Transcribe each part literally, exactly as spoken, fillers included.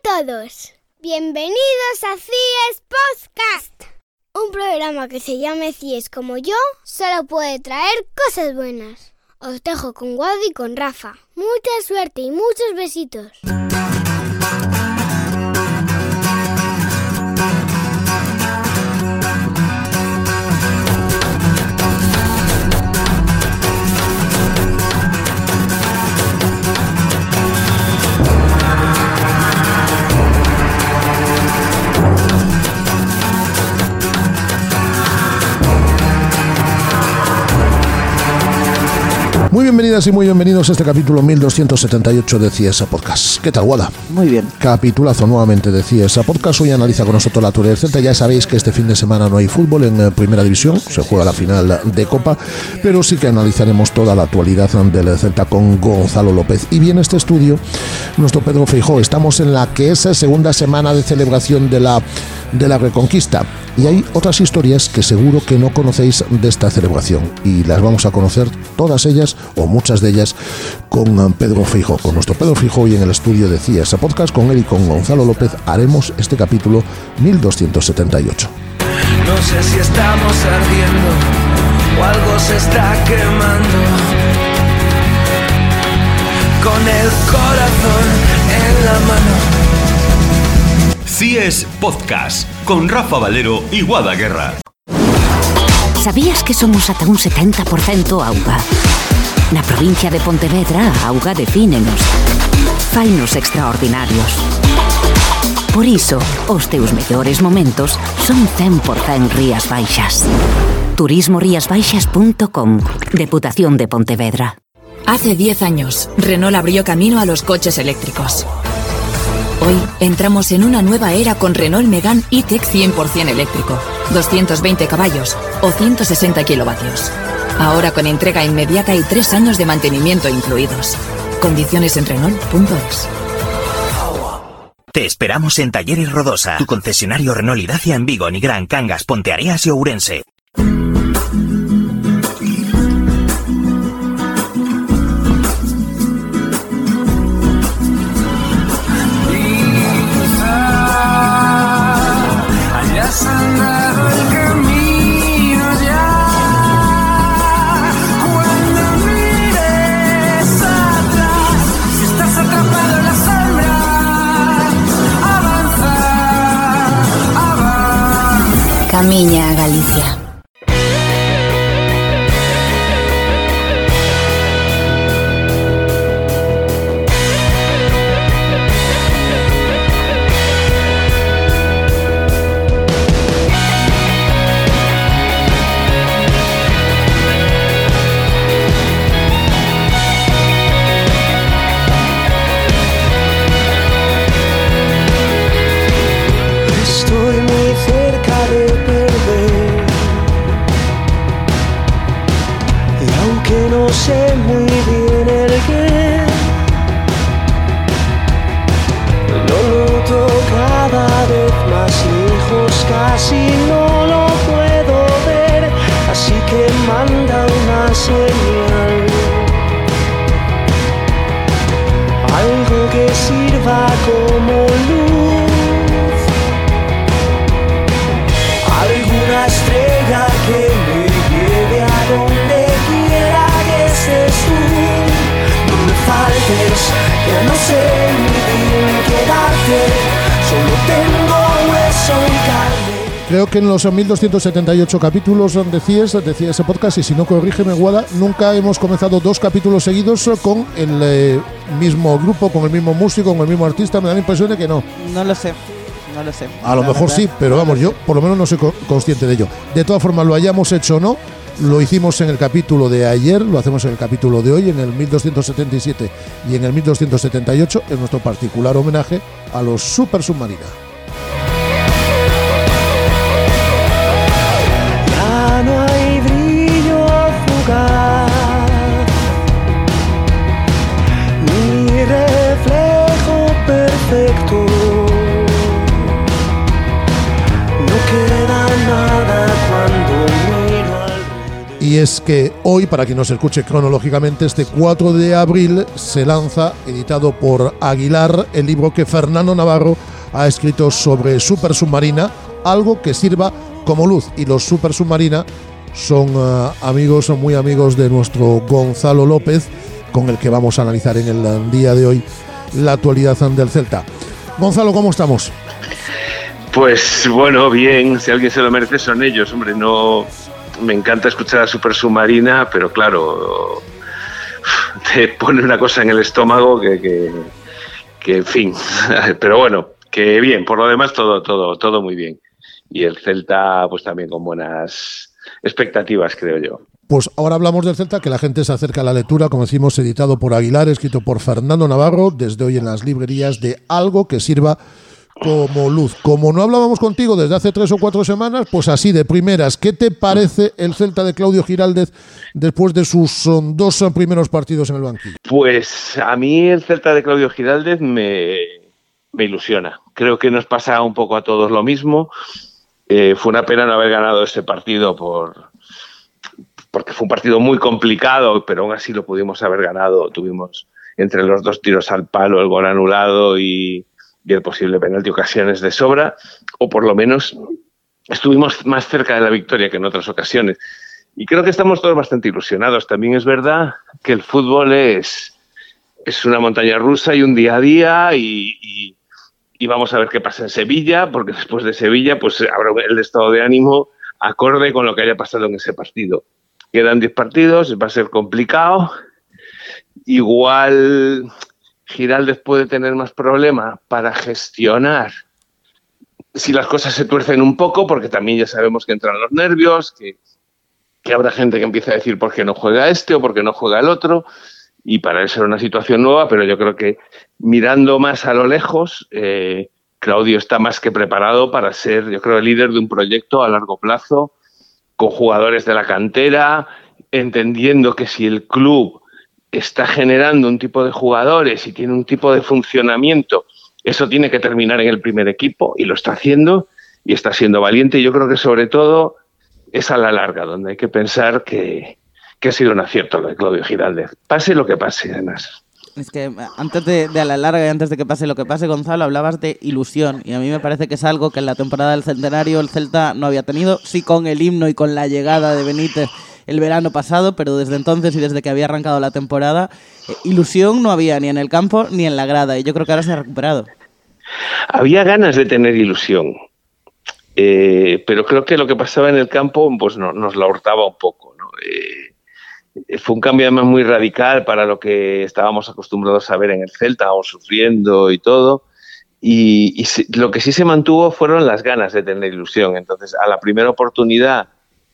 todos, bienvenidos a CIES Podcast. Un programa que se llame CIES como yo solo puede traer cosas buenas. Os dejo con Wadi y con Rafa. Mucha suerte y muchos besitos. Muy bienvenidas y muy bienvenidos a este capítulo mil doscientos setenta y ocho de CIES Podcast. ¿Qué tal, Guada? Muy bien. Capitulazo nuevamente de CIES Podcast. Hoy analiza con nosotros la Tour del Celta. Ya sabéis que este fin de semana no hay fútbol en Primera División, se juega la final de Copa, pero sí que analizaremos toda la actualidad del Celta con Gonzalo López. Y viene este estudio nuestro Pedro Feijóo. Estamos en la que es segunda semana de celebración de la, de la Reconquista. Y hay otras historias que seguro que no conocéis de esta celebración y las vamos a conocer todas ellas o muchas de ellas con Pedro Feijóo, con nuestro Pedro Feijóo, y en el estudio de CIES Podcast con él y con Gonzalo López haremos este capítulo mil doscientos setenta y ocho. No sé si estamos ardiendo o algo se está quemando, con el corazón en la mano. CIES Podcast con Rafa Valero y Guada Guerra. Sabías que somos ata un setenta por cento auga? Na provincia de Pontevedra, a auga defínenos, fainos extraordinarios. Por iso, os teus mellores momentos son cen por cento Rías Baixas. turismo rías baixas punto com, Deputación de Pontevedra. Hace diez años, Renault abrió camino a los coches eléctricos. Hoy entramos en una nueva era con Renault Megane E-Tech cien por ciento eléctrico, doscientos veinte caballos o ciento sesenta kilovatios. Ahora con entrega inmediata y tres años de mantenimiento incluidos. Condiciones en Renault punto es. Te esperamos en Talleres Rodosa, tu concesionario Renault y Dacia en Vigo, Nigrán, Cangas, Ponteareas y Ourense. Camiña a Galicia. Estoy muy cerca de perder, y aunque no sé muy bien el qué, lo noto cada vez más lejos, casi no lo puedo ver, así que manda una señal, algo que sirva como luz. Alguna estrella que me lleve a donde quiera que estés tú. No me faltes, ya no sé ni bien quedarte. Solo tengo hueso y carne. Creo que en los mil doscientos setenta y ocho capítulos de CIES, de CIES Podcast, y si no corrígeme, Guada, nunca hemos comenzado dos capítulos seguidos con el eh, mismo grupo, con el mismo músico, con el mismo artista. Me da la impresión de que no. No lo sé. No lo sé. A lo la mejor verdad, sí, pero vamos, yo por lo menos no soy co- consciente de ello. De todas formas, lo hayamos hecho o no, lo hicimos en el capítulo de ayer, lo hacemos en el capítulo de hoy, en el mil doscientos setenta y siete y en el mil doscientos setenta y ocho, en nuestro particular homenaje a los Super Submarina. Ya no hay brillo fugaz, ni reflejo perfecto. Y es que hoy, para quien nos escuche cronológicamente, este cuatro de abril se lanza, editado por Aguilar, el libro que Fernando Navarro ha escrito sobre Super Submarina, algo que sirva como luz. Y los Super Submarina son uh, amigos, son muy amigos de nuestro Gonzalo López, con el que vamos a analizar en el día de hoy la actualidad del Celta. Gonzalo, ¿cómo estamos? Pues bueno, bien, si alguien se lo merece son ellos, hombre, no... Me encanta escuchar a Super Submarina, pero claro, te pone una cosa en el estómago que, que, que en fin, pero bueno, que bien, por lo demás todo, todo, todo muy bien. Y el Celta, pues también con buenas expectativas, creo yo. Pues ahora hablamos del Celta, que la gente se acerca a la lectura, como decimos, editado por Aguilar, escrito por Fernando Navarro, desde hoy en las librerías, de algo que sirva como luz. Como no hablábamos contigo desde hace tres o cuatro semanas, pues así de primeras, ¿qué te parece el Celta de Claudio Giraldez después de sus dos primeros partidos en el banquillo? Pues a mí el Celta de Claudio Giraldez me, me ilusiona. Creo que nos pasa un poco a todos lo mismo. Eh, fue una pena no haber ganado ese partido por porque fue un partido muy complicado, pero aún así lo pudimos haber ganado. Tuvimos entre los dos tiros al palo, el gol anulado y y el posible penalti ocasiones de sobra, o por lo menos estuvimos más cerca de la victoria que en otras ocasiones. Y creo que estamos todos bastante ilusionados. También es verdad que el fútbol es, es una montaña rusa y un día a día, y, y, y vamos a ver qué pasa en Sevilla, porque después de Sevilla pues habrá el estado de ánimo acorde con lo que haya pasado en ese partido. Quedan diez partidos, va a ser complicado. Igual Giraldez puede tener más problema para gestionar si las cosas se tuercen un poco, porque también ya sabemos que entran los nervios, que, que habrá gente que empieza a decir por qué no juega este o por qué no juega el otro, y para él será una situación nueva, pero yo creo que mirando más a lo lejos, eh, Claudio está más que preparado para ser, yo creo, el líder de un proyecto a largo plazo, con jugadores de la cantera, entendiendo que si el club está generando un tipo de jugadores y tiene un tipo de funcionamiento, eso tiene que terminar en el primer equipo, y lo está haciendo, y está siendo valiente. Y yo creo que sobre todo es a la larga donde hay que pensar que, que ha sido un acierto lo de Claudio Giraldez, pase lo que pase, además. Es que antes de, de a la larga y antes de que pase lo que pase, Gonzalo, hablabas de ilusión, y a mí me parece que es algo que en la temporada del centenario el Celta no había tenido, sí con el himno y con la llegada de Benítez el verano pasado, pero desde entonces y desde que había arrancado la temporada, eh, ilusión no había ni en el campo ni en la grada, y yo creo que ahora se ha recuperado. Había ganas de tener ilusión, eh, pero creo que lo que pasaba en el campo pues no, nos la hurtaba un poco, ¿no? Eh, fue un cambio además muy radical para lo que estábamos acostumbrados a ver en el Celta, o sufriendo y todo, y, y se, lo que sí se mantuvo fueron las ganas de tener ilusión. Entonces, a la primera oportunidad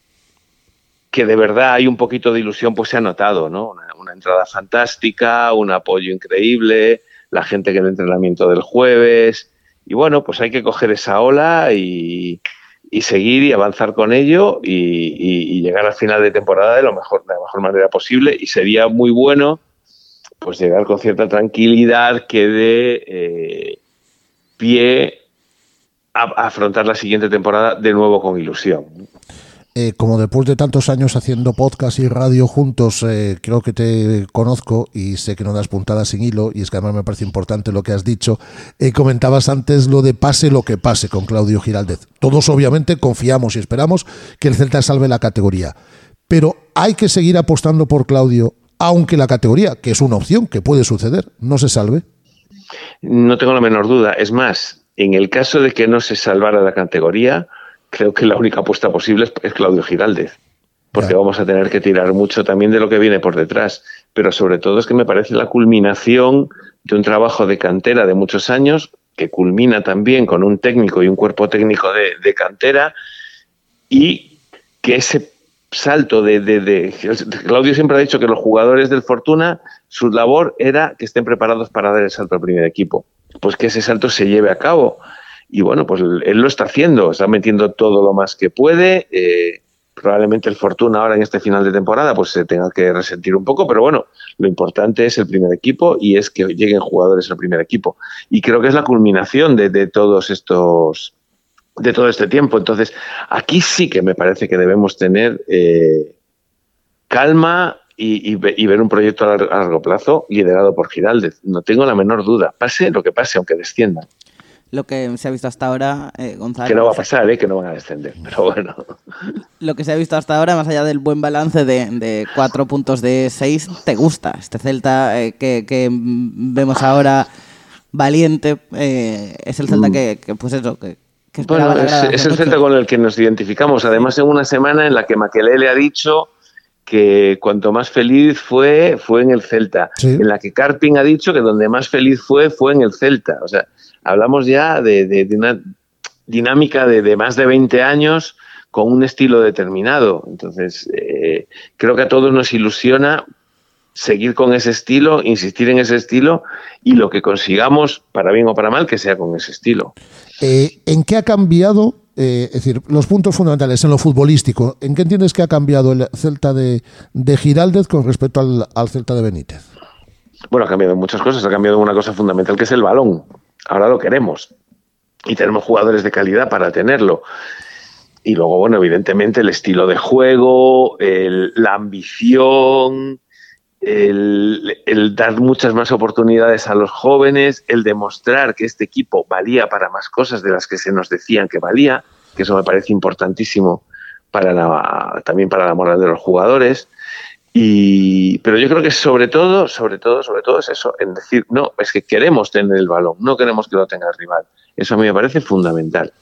que de verdad hay un poquito de ilusión, pues se ha notado, ¿no? Una, una entrada fantástica, un apoyo increíble, la gente que en el entrenamiento del jueves, y bueno, pues hay que coger esa ola y, y seguir y avanzar con ello, y, y, y llegar al final de temporada de lo mejor, de la mejor manera posible, y sería muy bueno pues llegar con cierta tranquilidad que dé eh, pie a, a afrontar la siguiente temporada de nuevo con ilusión. Eh, como después de tantos años haciendo podcast y radio juntos, eh, creo que te conozco y sé que no das puntadas sin hilo, y es que además me parece importante lo que has dicho. Eh, comentabas antes lo de pase lo que pase con Claudio Giraldez. Todos obviamente confiamos y esperamos que el Celta salve la categoría, pero hay que seguir apostando por Claudio, aunque la categoría, que es una opción que puede suceder, no se salve. No tengo la menor duda. Es más, en el caso de que no se salvara la categoría, creo que la única apuesta posible es, es Claudio Giraldez, porque ya. Vamos a tener que tirar mucho también de lo que viene por detrás, pero sobre todo es que me parece la culminación de un trabajo de cantera de muchos años, que culmina también con un técnico y un cuerpo técnico de, de cantera, y que ese salto de, de, de... Claudio siempre ha dicho que los jugadores del Fortuna, su labor era que estén preparados para dar el salto al primer equipo, pues que ese salto se lleve a cabo. Y bueno, pues él lo está haciendo, está metiendo todo lo más que puede. Eh, probablemente el Fortuna ahora en este final de temporada pues se tenga que resentir un poco, pero bueno, lo importante es el primer equipo y es que lleguen jugadores al primer equipo. Y creo que es la culminación de, de todos estos, de todo este tiempo. Entonces, aquí sí que me parece que debemos tener eh, calma y, y, y ver un proyecto a largo plazo liderado por Giraldez. No tengo la menor duda, pase lo que pase, aunque desciendan. Lo que se ha visto hasta ahora, eh, Gonzalo... Que no va a pasar, ¿eh? Que no van a descender, pero bueno. Lo que se ha visto hasta ahora, más allá del buen balance de, de cuatro puntos de seis, ¿te gusta este Celta eh, que, que vemos ahora valiente? Eh, es el Celta que, que pues eso, que, que bueno, es, es el Celta con el que nos identificamos. Además, en una semana en la que Makelele ha dicho que cuanto más feliz fue, fue en el Celta. Sí. En la que Karpin ha dicho que donde más feliz fue, fue en el Celta. O sea, hablamos ya de, de, de una dinámica de, de más de veinte años con un estilo determinado. Entonces, eh, creo que a todos nos ilusiona seguir con ese estilo, insistir en ese estilo y lo que consigamos, para bien o para mal, que sea con ese estilo. Eh, ¿En qué ha cambiado, eh, es decir, los puntos fundamentales en lo futbolístico, en qué entiendes que ha cambiado el Celta de, de Giraldez con respecto al, al Celta de Benítez? Bueno, ha cambiado muchas cosas, ha cambiado una cosa fundamental que es el balón. Ahora lo queremos y tenemos jugadores de calidad para tenerlo. Y luego, bueno, evidentemente el estilo de juego, el, la ambición, el, el dar muchas más oportunidades a los jóvenes, el demostrar que este equipo valía para más cosas de las que se nos decían que valía, que eso me parece importantísimo para la, también para la moral de los jugadores. Y, pero yo creo que sobre todo, sobre todo, sobre todo es eso, en decir, no, es que queremos tener el balón, no queremos que lo tenga el rival. Eso a mí me parece fundamental.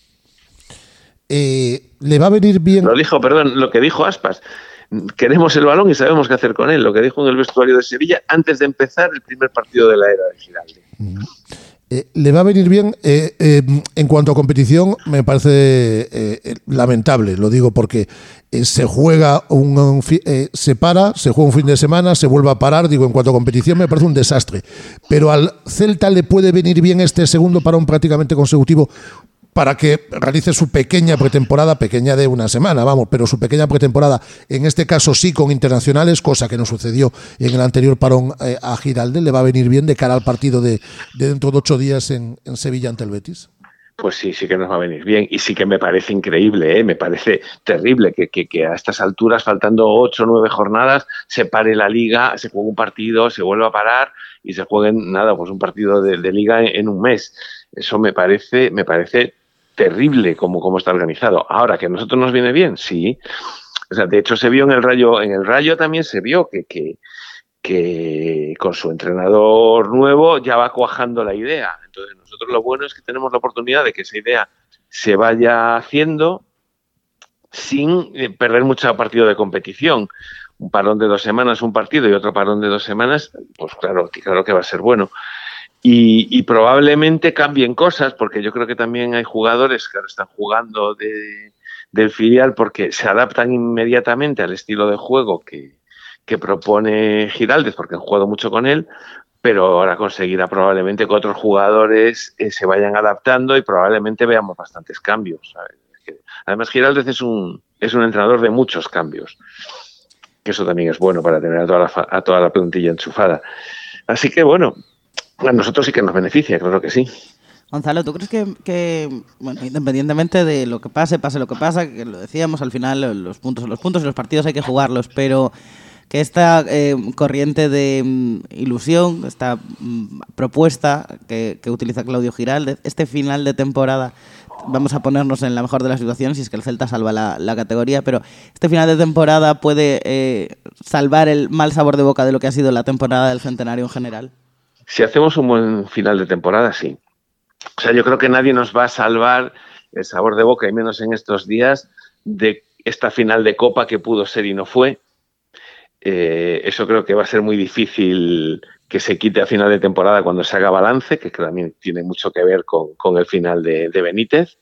Eh, ¿Le va a venir bien? Lo dijo, perdón, lo que dijo Aspas. Queremos el balón y sabemos qué hacer con él. Lo que dijo en el vestuario de Sevilla antes de empezar el primer partido de la era de Giraldez. Uh-huh. Eh, le va a venir bien eh, eh, en cuanto a competición. Me parece eh, lamentable, lo digo porque eh, se juega un, un eh, se para, se juega un fin de semana, se vuelve a parar. Digo, en cuanto a competición me parece un desastre, pero al Celta le puede venir bien este segundo parón prácticamente consecutivo para que realice su pequeña pretemporada, pequeña de una semana, vamos, pero su pequeña pretemporada, en este caso sí con internacionales, cosa que no sucedió en el anterior parón eh, a Giraldez. ¿Le va a venir bien de cara al partido de, de dentro de ocho días en, en Sevilla ante el Betis? Pues sí, sí que nos va a venir bien y sí que me parece increíble, ¿eh? Me parece terrible que, que, que a estas alturas, faltando ocho o nueve jornadas, se pare la Liga, se juegue un partido, se vuelva a parar y se jueguen, nada, pues un partido de, de Liga en, en un mes. Eso me parece, me parece terrible como, como está organizado. Ahora, ¿que a nosotros nos viene bien? Sí. O sea, de hecho se vio en el Rayo, en el Rayo también se vio que, que, que con su entrenador nuevo ya va cuajando la idea. Entonces nosotros lo bueno es que tenemos la oportunidad de que esa idea se vaya haciendo sin perder mucho partido de competición. Un parón de dos semanas, un partido y otro parón de dos semanas, pues claro, claro que va a ser bueno. Y, y probablemente cambien cosas, porque yo creo que también hay jugadores que ahora están jugando de, del filial porque se adaptan inmediatamente al estilo de juego que, que propone Giraldez, porque han jugado mucho con él, pero ahora conseguirá probablemente que otros jugadores eh, se vayan adaptando y probablemente veamos bastantes cambios, ¿sabes? Además, Giraldez es un, es un entrenador de muchos cambios, que eso también es bueno para tener a toda la, a toda la plantilla enchufada. Así que bueno, a nosotros sí que nos beneficia, claro que sí. Gonzalo, ¿tú crees que, que bueno, independientemente de lo que pase, pase lo que pasa, que lo decíamos, al final los puntos son los puntos y los partidos hay que jugarlos, pero que esta eh, corriente de mm, ilusión, esta mm, propuesta que, que utiliza Claudio Giraldez, este final de temporada, vamos a ponernos en la mejor de las situaciones, si es que el Celta salva la, la categoría, pero este final de temporada puede eh, salvar el mal sabor de boca de lo que ha sido la temporada del Centenario en general. Si hacemos un buen final de temporada, sí. O sea, yo creo que nadie nos va a salvar el sabor de boca, y menos en estos días, de esta final de Copa que pudo ser y no fue. Eh, eso creo que va a ser muy difícil que se quite a final de temporada cuando se haga balance, que también tiene mucho que ver con, con el final de, de Benítez.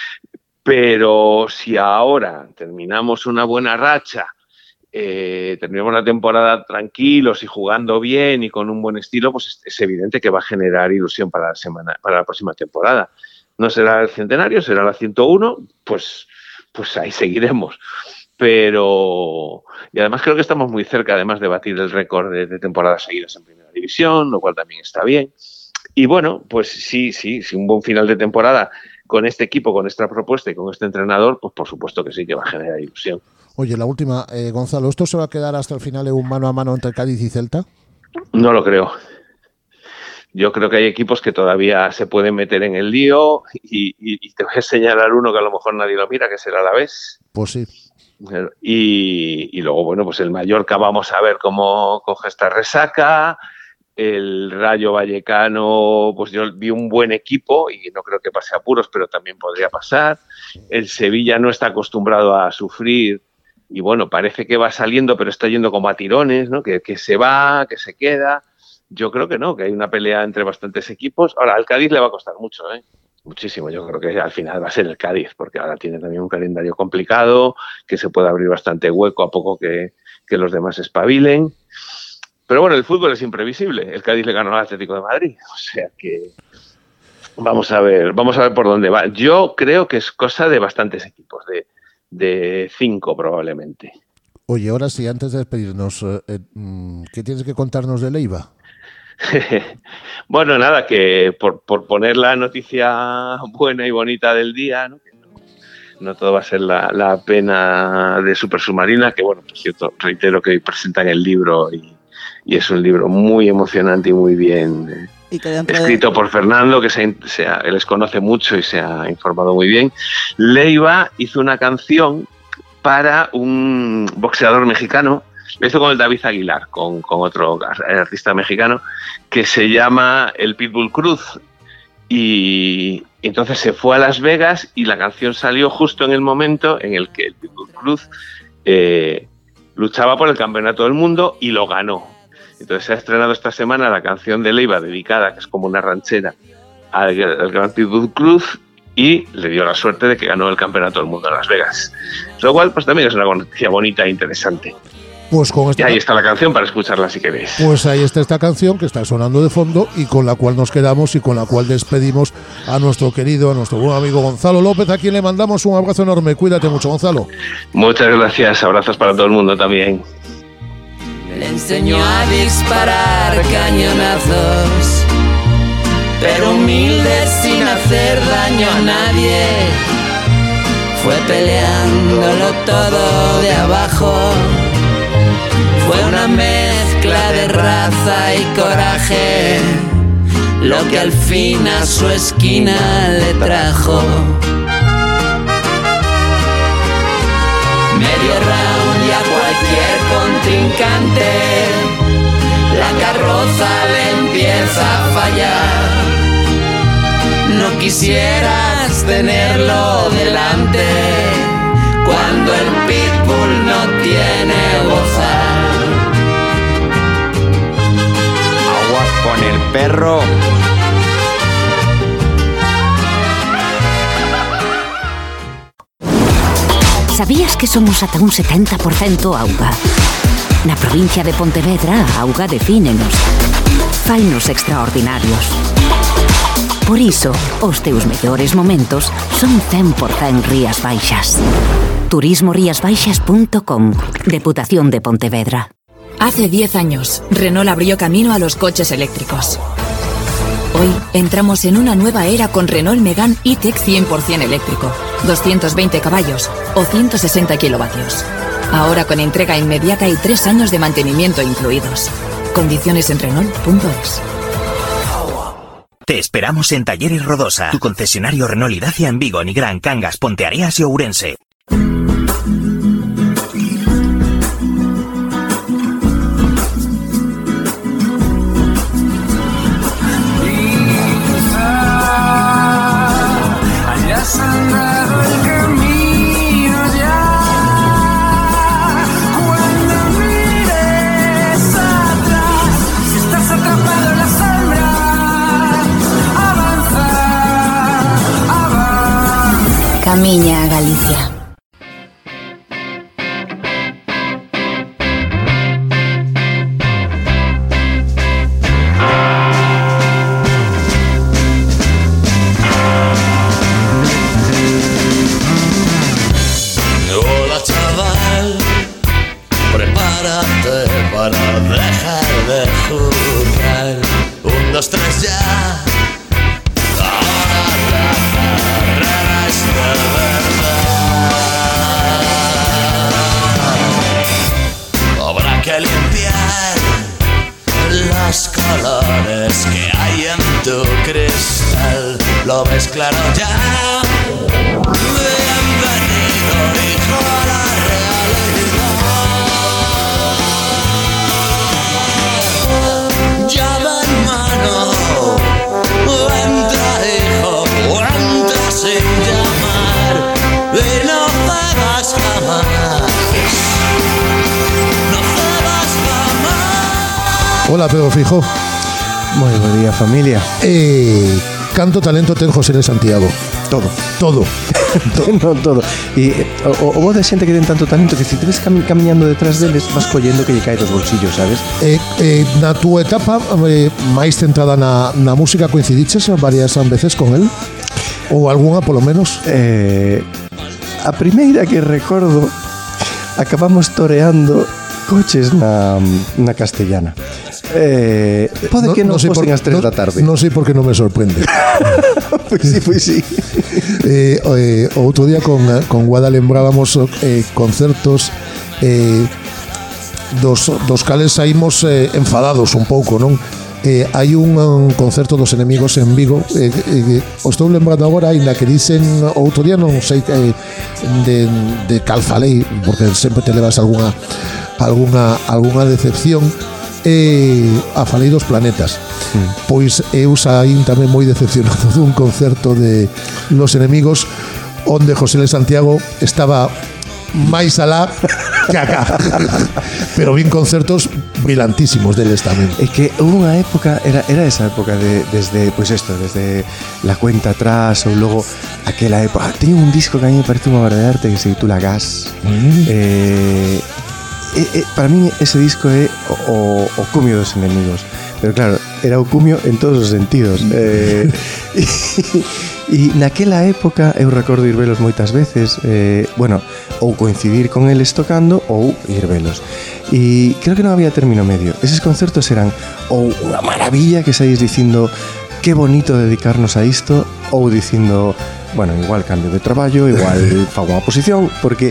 Pero si ahora terminamos una buena racha, Eh, terminamos la temporada tranquilos y jugando bien y con un buen estilo, pues es, es evidente que va a generar ilusión para la semana, para la próxima temporada. No será el centenario, será la ciento uno, pues, pues ahí seguiremos. Pero, y además creo que estamos muy cerca, además, de batir el récord de, de temporadas seguidas en Primera División, lo cual también está bien. Y bueno, pues sí, sí, sí, un buen final de temporada con este equipo, con esta propuesta y con este entrenador, pues por supuesto que sí que va a generar ilusión. Oye, la última, eh, Gonzalo, ¿esto se va a quedar hasta el final en un mano a mano entre Cádiz y Celta? No lo creo. Yo creo que hay equipos que todavía se pueden meter en el lío y, y, y te voy a señalar uno que a lo mejor nadie lo mira, que es el Alavés. Pues sí. Y, y luego, bueno, pues el Mallorca, vamos a ver cómo coge esta resaca. El Rayo Vallecano, pues yo vi un buen equipo y no creo que pase apuros, pero también podría pasar. El Sevilla no está acostumbrado a sufrir y bueno, parece que va saliendo, pero está yendo como a tirones, ¿no? Que, que se va, que se queda. Yo creo que no, que hay una pelea entre bastantes equipos. Ahora, al Cádiz le va a costar mucho, ¿eh? Muchísimo. Yo creo que al final va a ser el Cádiz, porque ahora tiene también un calendario complicado, que se puede abrir bastante hueco a poco que, que los demás espabilen. Pero bueno, el fútbol es imprevisible. El Cádiz le ganó al Atlético de Madrid. O sea que vamos a ver, vamos a ver por dónde va. Yo creo que es cosa de bastantes equipos, de, de cinco probablemente. Oye, ahora sí, antes de despedirnos, eh, ¿qué tienes que contarnos de Leiva? Bueno, nada, que por, por poner la noticia buena y bonita del día, ¿no? Que no, no todo va a ser la, la pena de Super Submarina, que bueno, por cierto, reitero que hoy presentan el libro y, y es un libro muy emocionante y muy bien eh, y que escrito de... por Fernando, que se, se ha, les conoce mucho y se ha informado muy bien. Leiva hizo una canción para un boxeador mexicano. Lo hizo con el David Aguilar, con, con otro artista mexicano, que se llama el Pitbull Cruz. Y entonces se fue a Las Vegas y la canción salió justo en el momento en el que el Pitbull Cruz eh, luchaba por el campeonato del mundo y lo ganó. Entonces se ha estrenado esta semana la canción de Leiva dedicada, que es como una ranchera, al, al gran Pitbull Cruz, y le dio la suerte de que ganó el campeonato del mundo en Las Vegas. Lo cual pues también es una noticia bonita e interesante. Pues con esta... Y ahí está la canción para escucharla si queréis. Pues ahí está esta canción que está sonando de fondo y con la cual nos quedamos y con la cual despedimos a nuestro querido, a nuestro buen amigo Gonzalo López, a quien le mandamos un abrazo enorme. Cuídate mucho, Gonzalo. Muchas gracias, abrazos para todo el mundo también. Le enseñó a disparar cañonazos, pero humilde sin hacer daño a nadie. Fue peleándolo todo de abajo. Fue una mezcla de raza y coraje, lo que al fin a su esquina le trajo. Medio round y a cualquier contrincante, la carroza le empieza a fallar. No quisieras tenerlo delante, cuando el pitbull no tiene bozal. Aguas con el perro. Sabías que somos ata un setenta por cento auga? Na provincia de Pontevedra, a auga defínenos. Fainos extraordinarios. Por iso, os teus mellores momentos son cen por cento Rías Baixas. turismo rías baixas punto com. Deputación de Pontevedra. Hace diez años, Renault abrió camino a los coches eléctricos. Hoy entramos en una nueva era con Renault Megane E-Tech cien por ciento eléctrico, doscientos veinte caballos o ciento sesenta kilovatios. Ahora con entrega inmediata y tres años de mantenimiento incluidos. Condiciones en Renault punto es. Te esperamos en Talleres Rodosa, tu concesionario Renault y Dacia en Vigo, Nigrán, Cangas, Ponteareas y Ourense. Camiña a Galicia. Hola chaval, prepárate para dejar de jugar. Un, dos, tres ya. Ahora la carrera es de verdad. lo ves claro ya. Bienvenido, hijo, a la realidad. Llave en mano, entra, hijo, entra sin llamar y no cebas jamás. No cebas jamás. Hola, Pedro Fijo. Moi bo día, familia. Eh, canto talento ten José de Santiago? Todo. Todo. No, todo. E o, o vos de xente que ten tanto talento que se te ves cam camiñando detrás deles vas collendo que lle cae dos bolsillos, sabes? Eh, eh, na túa etapa eh, máis centrada na, na música coincidiches varias veces con él? Ou algunha, polo menos? Eh, a primeira que recordo acabamos toreando coches na, na Castellana. Eh, pode no, que non no fosen as tres no, da tarde. Non sei por que non me sorprende. Pois sí, pois sí. eh, eh, outro día con, con Guada lembrábamos eh, concertos eh, dos, dos cales saímos eh, enfadados un pouco, non? Eh, hai un, un concerto dos Enemigos en Vigo, eh, eh, o estou lembrando agora, ainda que dicen outro día, non sei eh, de, de Calfalei, porque sempre te levas algunha algunha, algunha decepción. E a falei dos planetas. Mm. Pois eu saín tamén moi decepcionado dun concerto de Los Enemigos onde José de Santiago estaba máis alá que acá. Pero vin concertos brillantísimos deles tamén. É que hubo unha época, era, era esa época de, desde, pois isto, desde la cuenta atrás ou logo aquela época. Teño un disco que a mí me parece unha obra de arte que se titula Gas. Mm. Eh Eh, eh, para mí ese disco é o, o, o cumio dos Enemigos, pero claro, era o cumio en todos os sentidos. eh, e, e naquela época eu recordo ir velos moitas veces, eh, bueno, ou coincidir con eles tocando ou ir velos, e creo que non había término medio. Eses concertos eran ou unha maravilla que saís dicindo que bonito dedicarnos a isto, ou dicindo, bueno, igual cambio de traballo, igual fago unha posición, porque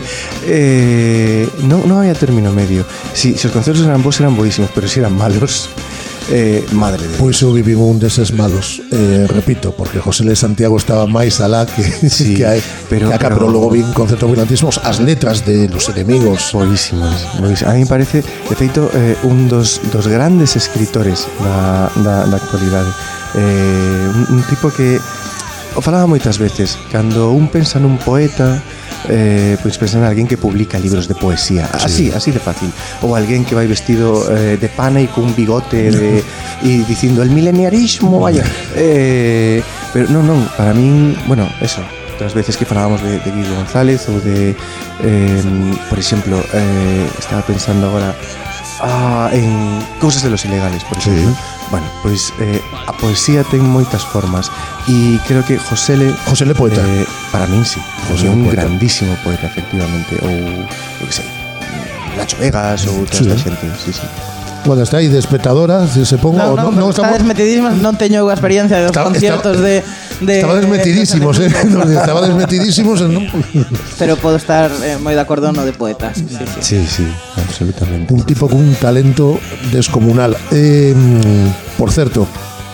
eh, non, non había término medio. Si, si os concertos eran bons, eran boísimos, pero si eran malos, eh, madre de Dios. Pois eu viví un deses malos, eh, repito, porque José de Santiago estaba máis alá que, sí, que, hai, pero, que acá, pero, pero logo vi un concerto brillantísimos, as letras de Los Enemigos. Boísimas, boísimas. A mí me parece, de feito, eh, un dos, dos grandes escritores da, da, da actualidade. Eh, un, un tipo que o falaba moitas veces, cando un pensa nun poeta, eh, pois pensa en alguén que publica libros de poesía, así, sí. así de fácil, ou alguén que vai vestido eh, de pana e cun bigote de, e dicindo el mileniarismo, vaya, eh, pero non, non, para min, bueno, eso, outras veces que falábamos de, de Guido González ou de, eh, por exemplo, eh, estaba pensando agora ah, en Cousas de los Ilegales, por exemplo. Sí. Bueno, pois eh, a poesía ten moitas formas e creo que José Le, José Le poeta. Eh, para min sí, José é un poeta. Grandísimo poeta, efectivamente, ou eu que sei, Nacho Vegas ou toda sí. esta xente, sí, sí. Bueno, está aí de espectadora, se se ponga no, no, no, no está estamos... desmetidísimo, non teño a experiencia de dos está, conciertos está, de, de Estaba desmetidísimos, de, de, de, eh. Estaba desmetidísimos, ¿no? Pero podo estar eh, moi de acordo no de poetas. Sí, sí, sí, sí, absolutamente. Un tipo con un talento descomunal. Eh, por certo,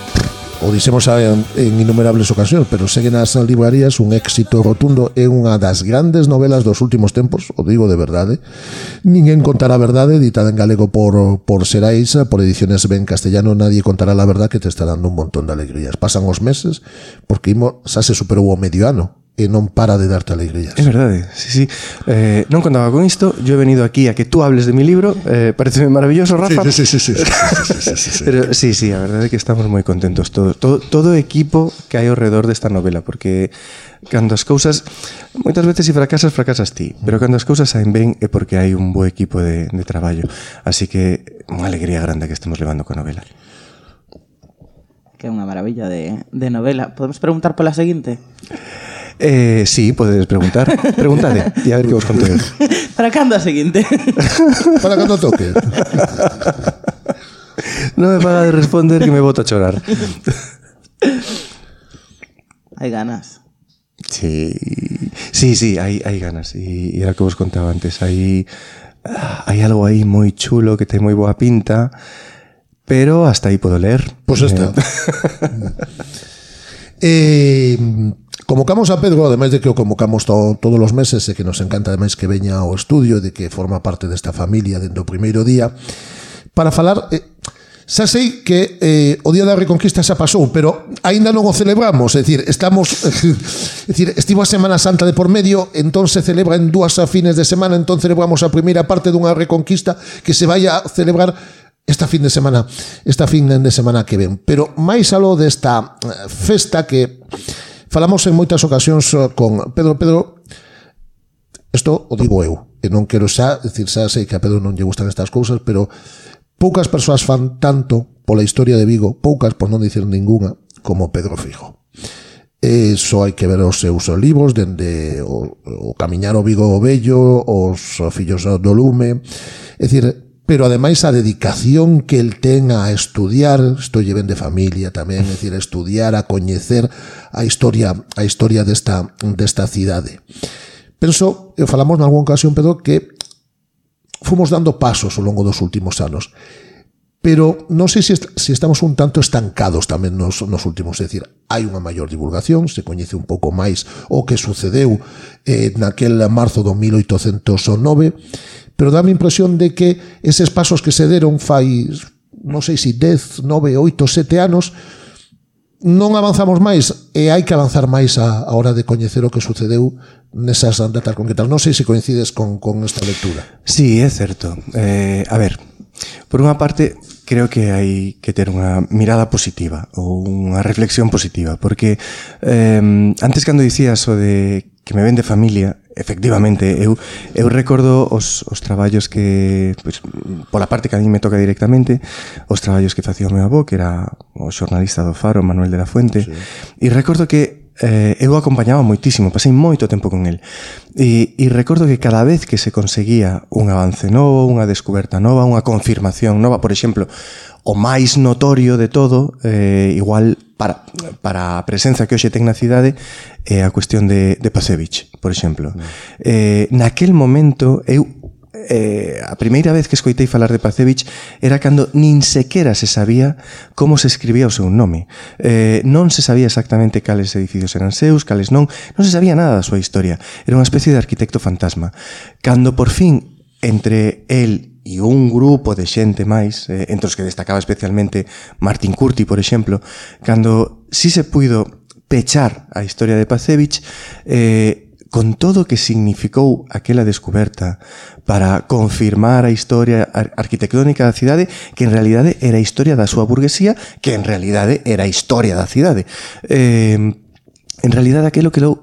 o dixemos en, en innumerables ocasións, pero segue nas librarías un éxito rotundo, é unha das grandes novelas dos últimos tempos, o digo de verdade. Ninguén contará a verdade, editada en galego por, por Serais, por Ediciones Ben Castellano. Nadie contará la verdad, que te está dando un montón de alegrías. Pasan os meses, porque imo, xa se superou o medio ano e non para de darte alegrías. É verdade, sí, sí. Eh, non contaba con isto, yo he venido aquí a que tú hables de mi libro, eh, parece maravilloso, Rafa. Sí, sí, sí, sí, sí, sí, sí, sí, sí, sí. Pero sí, sí, a verdade é que estamos moi contentos todos, todo, todo o equipo que hai ao redor desta novela, porque cando as cousas, moitas veces se fracasas, fracasas ti, pero cando as cousas saen ben é porque hai un bo equipo de, de traballo, así que unha alegría grande que estemos levando coa novela. Que é unha maravilla de, de novela. Podemos preguntar pola seguinte? Eh, sí, podes preguntar. Pregúntale e a ver que vos conto. Para cando a seguinte? Para cando toque. Non me paga de responder que me boto a chorar. Hai ganas. Sí, sí, sí, hai, hai ganas. E era o que vos contaba antes. Hai, hai algo aí moi chulo que ten moi boa pinta, pero hasta aí podo ler. Pois pues está. Eh, convocamos a Pedro, ademais de que o convocamos to, todos os meses e que nos encanta ademais que veña ao estudio, de que forma parte desta familia dentro do primeiro día, para falar... Eh, xa sei que eh, o Día da Reconquista xa pasou, pero aínda non o celebramos, é dicir, estamos é dicir, estivo a Semana Santa de por medio, entón se celebra en dúas a fines de semana, entón celebramos a primeira parte dunha Reconquista que se vai a celebrar esta fin de semana, esta fin de semana que ven. Pero máis aló desta festa que falamos en moitas ocasións con Pedro Pedro, isto o digo eu, e non quero xa, é dicir, xa sei que a Pedro non lle gustan estas cousas, pero poucas persoas fan tanto pola historia de Vigo, poucas, por non dicir ninguna, como Pedro Fijo. E só hai que ver os seus libros, dende o, o Camiñar o Vigo o Vello, os Fillos do Lume, é dicir, pero ademais a dedicación que el ten a estudiar, isto lle ven de familia tamén, é dicir, a estudiar, a coñecer a historia, a historia desta, desta cidade. Penso, e falamos nalgúna ocasión, Pedro, que fomos dando pasos ao longo dos últimos anos, pero non sei se, est se estamos un tanto estancados tamén nos, nos últimos, é dicir, hai unha maior divulgación, se coñece un pouco máis o que sucedeu eh, naquel marzo do mil oitocentos e nove, pero dá a impresión de que eses pasos que se deron fai, non sei se dez, nove, oito, sete anos, non avanzamos máis e hai que avanzar máis a, a hora de coñecer o que sucedeu nesas datas concretas. Non sei se coincides con, con esta lectura. Sí, é certo. Eh, a ver, por unha parte, creo que hai que ter unha mirada positiva ou unha reflexión positiva, porque eh, antes cando dicías o de que me ven de familia, efectivamente, eu, eu recordo os, os traballos que, pois, pola parte que a mí me toca directamente, os traballos que facía o meu avó, que era o xornalista do Faro, Manuel de la Fuente, sí. E recordo que eh, eu acompañaba moitísimo, pasei moito tempo con el, e, e recordo que cada vez que se conseguía un avance novo, unha descoberta nova, unha confirmación nova, por exemplo, o máis notorio de todo, eh, igual para, para a presenza que hoxe ten na cidade, é a cuestión de, de Pacevich, por exemplo. Mm. Eh, naquel momento, eu eh, a primeira vez que escoitei falar de Pacevich era cando nin sequera se sabía como se escribía o seu nome. Eh, non se sabía exactamente cales edificios eran seus, cales non, non se sabía nada da súa historia. Era unha especie de arquitecto fantasma. Cando por fin, entre el e un grupo de xente máis, eh, entre os que destacaba especialmente Martín Curti, por exemplo, cando si se puido pechar a historia de Pacevich, eh, con todo o que significou aquela descoberta para confirmar a historia ar arquitectónica da cidade, que en realidade era a historia da súa burguesía, que en realidade era a historia da cidade. Eh, en realidade aquilo quedou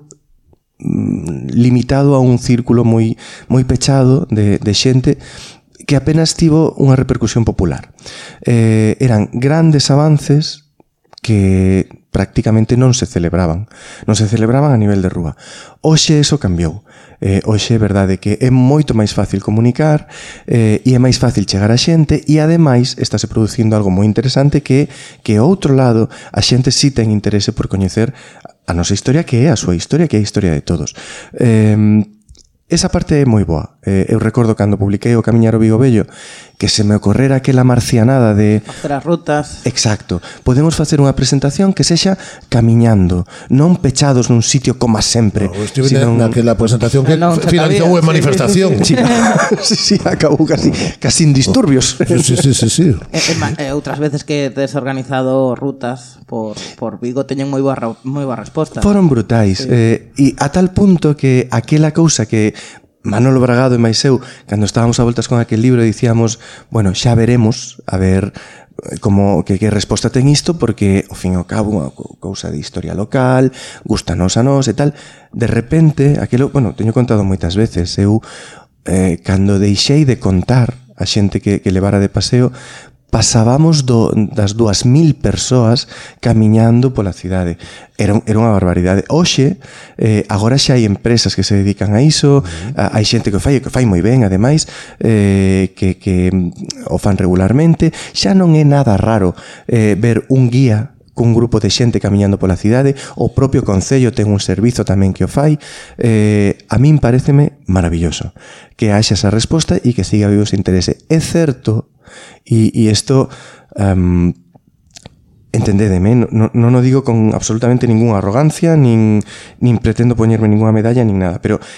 limitado a un círculo moi moi pechado de, de xente que apenas tivo unha repercusión popular. Eh, eran grandes avances que prácticamente non se celebraban. Non se celebraban a nivel de rúa. Hoxe eso cambiou. Eh, hoxe é verdade que é moito máis fácil comunicar eh, e é máis fácil chegar a xente, e ademais estáse producindo algo moi interesante, que que ao outro lado a xente si ten interese por coñecer a nosa historia, que é a súa historia, que é a historia de todos. Eh, esa parte é moi boa. Eh, eu recordo cando publiquei o Camiñar o Vigo Vello que se me ocorrera aquela marcianada de facer as rutas. Exacto. Podemos facer unha presentación que sexa camiñando, non pechados nun sitio como sempre. No, estive sino naquela presentación que no, finalizou en manifestación. Sí, sí, sí, acabou casi, casi en disturbios. Sí, sí, sí, sí. E, e, outras veces que tes organizado rutas por, por Vigo teñen moi boa, moi boa resposta. Foron brutais. Sí. Eh, e a tal punto que aquela cousa que Manolo Bragado e máis eu, cando estábamos a voltas con aquel libro, dicíamos, bueno, xa veremos a ver como que, que resposta ten isto, porque ao fin e ao cabo unha cousa de historia local, gustanos a nós e tal. De repente, aquilo, bueno, teño contado moitas veces, eu eh, cando deixei de contar a xente que, que levara de paseo, pasábamos do, das dúas mil persoas camiñando pola cidade. Era, era unha barbaridade. Hoxe, eh, agora xa hai empresas que se dedican a iso, uh-huh. Hai xente que o fai, que o fai moi ben, ademais, eh, que, que o fan regularmente. Xa non é nada raro eh, ver un guía cun grupo de xente camiñando pola cidade. O propio Concello ten un servizo tamén que o fai. Eh, a min pareceme maravilloso que haxa esa resposta e que siga vivo ese interese. É certo, e isto um, entendedeme, non no, no digo con absolutamente ninguna arrogancia, nin, nin pretendo poñerme ninguna medalla, nin nada, pero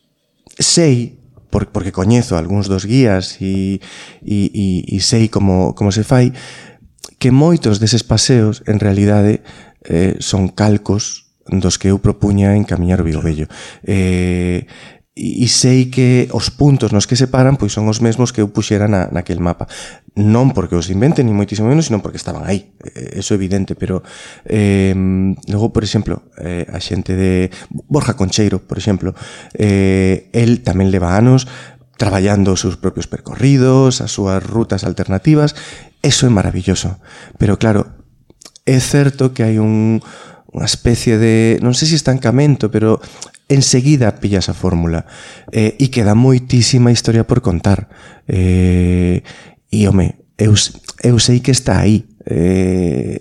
sei, por, porque coñezo algúns dos guías e, e, e, e sei como, como se fai, que moitos deses paseos, en realidade, eh, son calcos dos que eu propuña en Camiñar o Vigo Vello. Eh, e sei que os puntos nos que separan pois son os mesmos que eu puxera na, naquel mapa. Non porque os inventen, ni moitísimo menos, sino porque estaban aí. Eso é evidente, pero eh, logo, por exemplo, eh, a xente de Borja Concheiro, por exemplo, eh, el tamén leva anos traballando os seus propios percorridos, as súas rutas alternativas. Eso é maravilloso. Pero claro, é certo que hai un, unha especie de, non sei se estancamento, pero enseguida pillas a fórmula eh, e queda moitísima historia por contar eh, e home, eu, eu sei que está aí eh,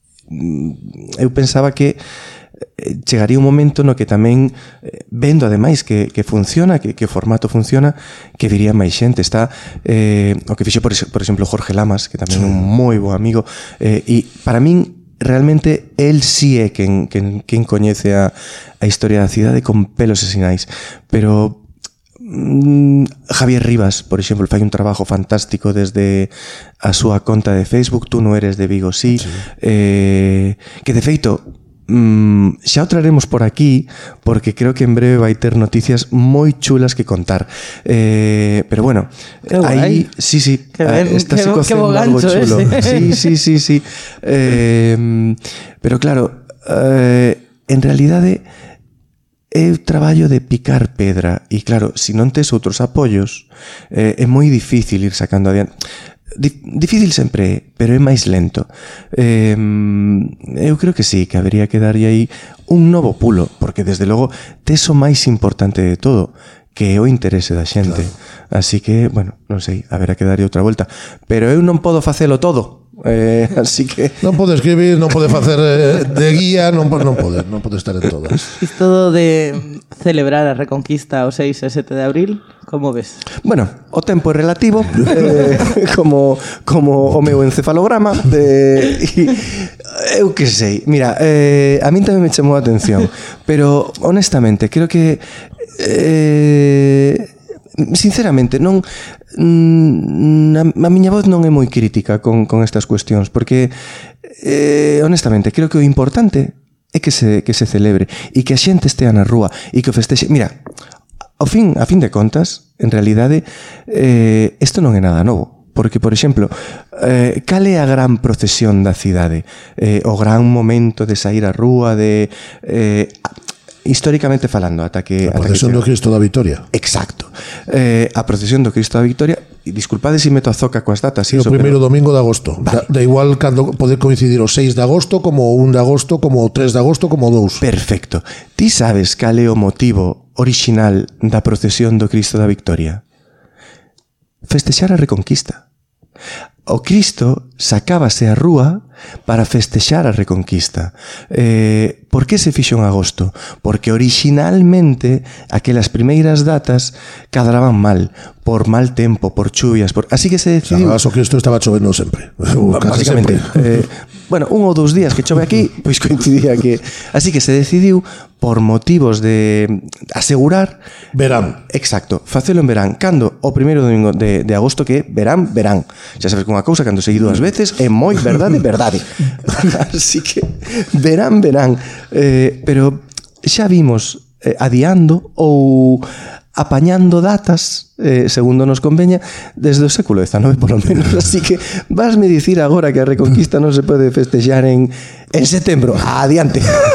eu pensaba que chegaría un momento no que tamén vendo ademais que, que funciona, que, que o formato funciona, que viría máis xente. Está eh, o que fixo por, por exemplo Jorge Lamas, que tamén é un moi bo amigo, eh, e para min realmente el sí é quen, quen, quen coñece a, a historia da cidade con pelos e sinais, pero mm, Javier Rivas, por exemplo, fai un trabajo fantástico desde a súa conta de Facebook, Tú non eres de Vigo, sí, sí. Eh, que de feito mm, xa o traeremos por aquí porque creo que en breve vai ter noticias moi chulas que contar, eh, pero bueno, aí sí, sí, está se cocendo algo chulo sí, sí, sí, sí. Eh, pero claro, eh, en realidade é o traballo de picar pedra e claro, se non tes outros apoios eh, é moi difícil ir sacando adiante. Difícil sempre, pero é máis lento. Eh, eu creo que sí, que habería que darlle aí un novo pulo, porque desde logo tes o máis importante de todo, que é o interese da xente. Claro. Así que, bueno, non sei, haberá que darlle outra volta. Pero eu non podo facelo todo. Eh, así que non pode escribir, non pode facer eh, de guía, non pode, non pode, non pode estar en todas. Isto de celebrar a Reconquista o seis e sete de abril, como ves? Bueno, o tempo é relativo, eh, como como o meu encefalograma de e, eu que sei. Mira, eh, a min tamén me chamou a atención, pero honestamente, creo que eh sinceramente non a, a miña voz non é moi crítica con, con estas cuestións porque eh, honestamente creo que o importante é que se, que se celebre e que a xente estea na rúa e que o festexe. Mira, ao fin, a fin de contas, en realidade eh, isto non é nada novo. Porque, por exemplo, eh, cal é a gran procesión da cidade? Eh, o gran momento de sair á rúa, de... Eh, históricamente falando, ata que... A procesión do Cristo da Victoria. Exacto. Eh, a procesión do Cristo da Victoria, e disculpade se meto a zoca coas datas. E o primeiro pero... domingo de agosto. Vale. Da, da igual cando pode coincidir o seis de agosto, como o un de agosto, como o tres de agosto, como o dous. Perfecto. Ti sabes cal é o motivo orixinal da procesión do Cristo da Victoria? Festexar a Reconquista. O Cristo sacábase á rúa para festexar a Reconquista. Eh, por que se fixo en agosto? Porque orixinalmente aquelas primeiras datas cadraban mal, por mal tempo, por chuvias, por... así que se decidiu... O Cristo estaba chovendo sempre. Básicamente. Eh, bueno, un ou dous días que chove aquí, pois coincidía que... Así que se decidiu, por motivos de asegurar... Verán. Exacto, facelo en verán. Cando? O primeiro domingo de, de agosto que verán, verán. Xa sabes que unha cousa, cando seguido dúas veces, é moi verdade, verdade. Así que verán, verán. Eh, pero xa vimos eh, adiando ou apañando datas, eh, segundo nos conveña, desde o século diecinueve, polo menos. Así que vasme dicir agora que a Reconquista non se pode festexar en, en setembro. Adiante.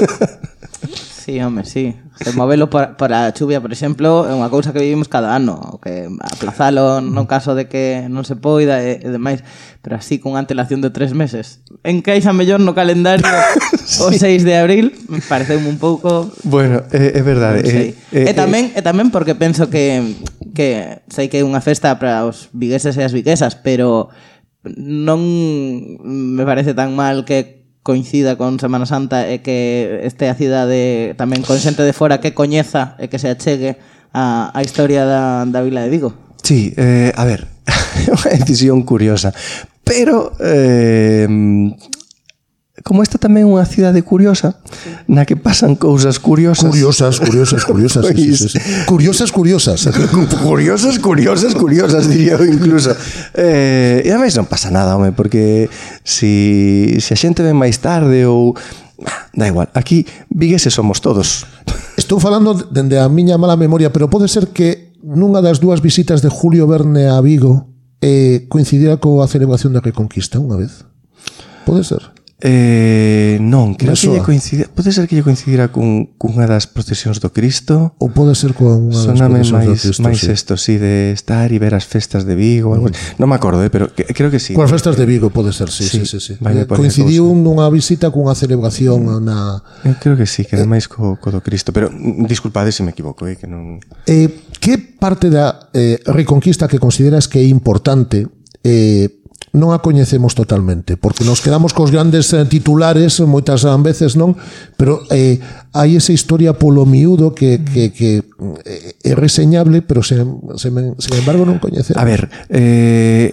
Sí, home, sí. Se movelo para, para a chuvia, por exemplo, é unha cousa que vivimos cada ano, o que aplazalo no caso de que non se poida e, e demais, pero así con antelación de tres meses. Encaixa mellor no calendario sí. O seis de abril, me parece un pouco... Bueno, é, é verdade. Eh, eh, e tamén e tamén porque penso que que sei que é unha festa para os vigueses e as viguesas, pero non me parece tan mal que coincida con Semana Santa e que este a cidade tamén con xente de fora que coñeza e que se achegue a, a historia da, da vila de Vigo. Sí, eh, a ver, é unha decisión curiosa, pero eh, como esta tamén é unha cidade curiosa, na que pasan cousas curiosas. Curiosas, curiosas, curiosas. Pois, sí, sí, sí. Curiosas, curiosas. Curiosas, curiosas, curiosas, diría eu incluso. Eh, e ademais non pasa nada, home, porque si, si a xente ven máis tarde ou... Da igual, aquí vigueses somos todos. Estou falando dende a miña mala memoria, pero pode ser que nunha das dúas visitas de Julio Verne a Vigo eh, coincidira coa celebración da Reconquista unha vez. Pode ser? Eh, non, creo que lle coincide, pode ser que lle coincidira cun, cunha das procesións do Cristo, ou pode ser con unha das procesións máis, do Cristo, máis sí. Esto, sí, de estar e ver as festas de Vigo, algo, mm. non me acordo, eh, pero que, creo que sí. Coas festas de Vigo pode ser, sí, sí, sí, sí. Vale, coincidiu nunha visita cunha celebración mm. na... Eu creo que sí, que era máis co, co do Cristo, pero disculpade se me equivoco, eh, que non... Eh, que parte da eh, Reconquista que consideras que é importante eh, non a coñecemos totalmente, porque nos quedamos cos grandes eh, titulares moitas veces, non? Pero eh, hai esa historia polo miúdo que, que, que eh, é reseñable, pero sen, sen, sen embargo non coñecemos. A ver, eh,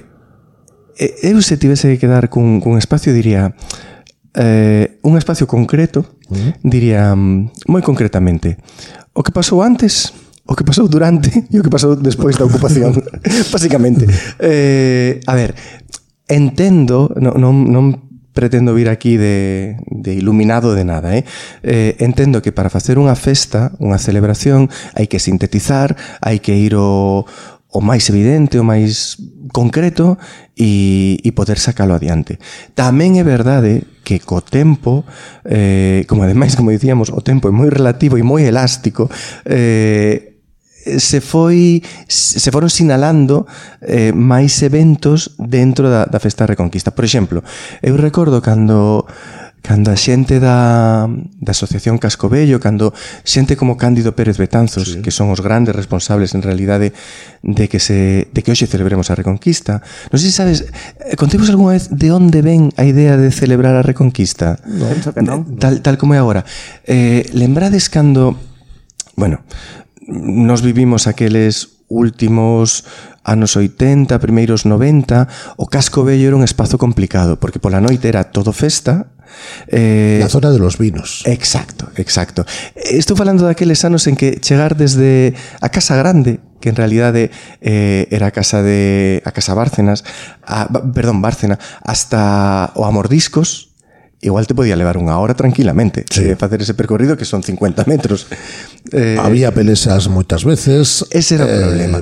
eu se tivese que quedar cun, cun espacio diría eh, un espacio concreto, uh-huh. diría moi concretamente o que pasou antes, o que pasou durante e o que pasou despois da ocupación, basicamente. Eh, a ver, entendo, non, non, non pretendo vir aquí de, de iluminado de nada, eh? Eh, entendo que para facer unha festa, unha celebración, hai que sintetizar, hai que ir o, o máis evidente, o máis concreto e, e poder sacalo adiante. Tamén é verdade que co tempo, eh, como ademais, como dicíamos, o tempo é moi relativo e moi elástico, eh, se foi se foron sinalando eh, máis eventos dentro da, da Festa da Reconquista. Por exemplo, eu recordo cando cando a xente da, da Asociación Cascobello, cando xente como Cándido Pérez Betanzos, sí. que son os grandes responsables en realidade de que se de que hoxe celebremos a Reconquista. Non sei se sabes, contemos algunha vez de onde ven a idea de celebrar a Reconquista? No, penso que non. Tal, tal como é agora. Eh, lembrades cando, bueno, nos vivimos aqueles últimos anos oitenta, primeiros noventa, o Casco Vello era un espazo complicado, porque pola noite era todo festa. Eh, na zona de los vinos. Exacto, exacto. Estou falando daqueles anos en que chegar desde a Casa Grande, que en realidade eh, era a casa de a Casa Bárcenas, a, perdón, Bárcena, hasta o Amordiscos, igual te podía levar unha hora tranquilamente, sí. eh, facer ese percorrido que son cincuenta metros. Eh, Había pelesas moitas veces. Ese era o eh, problema.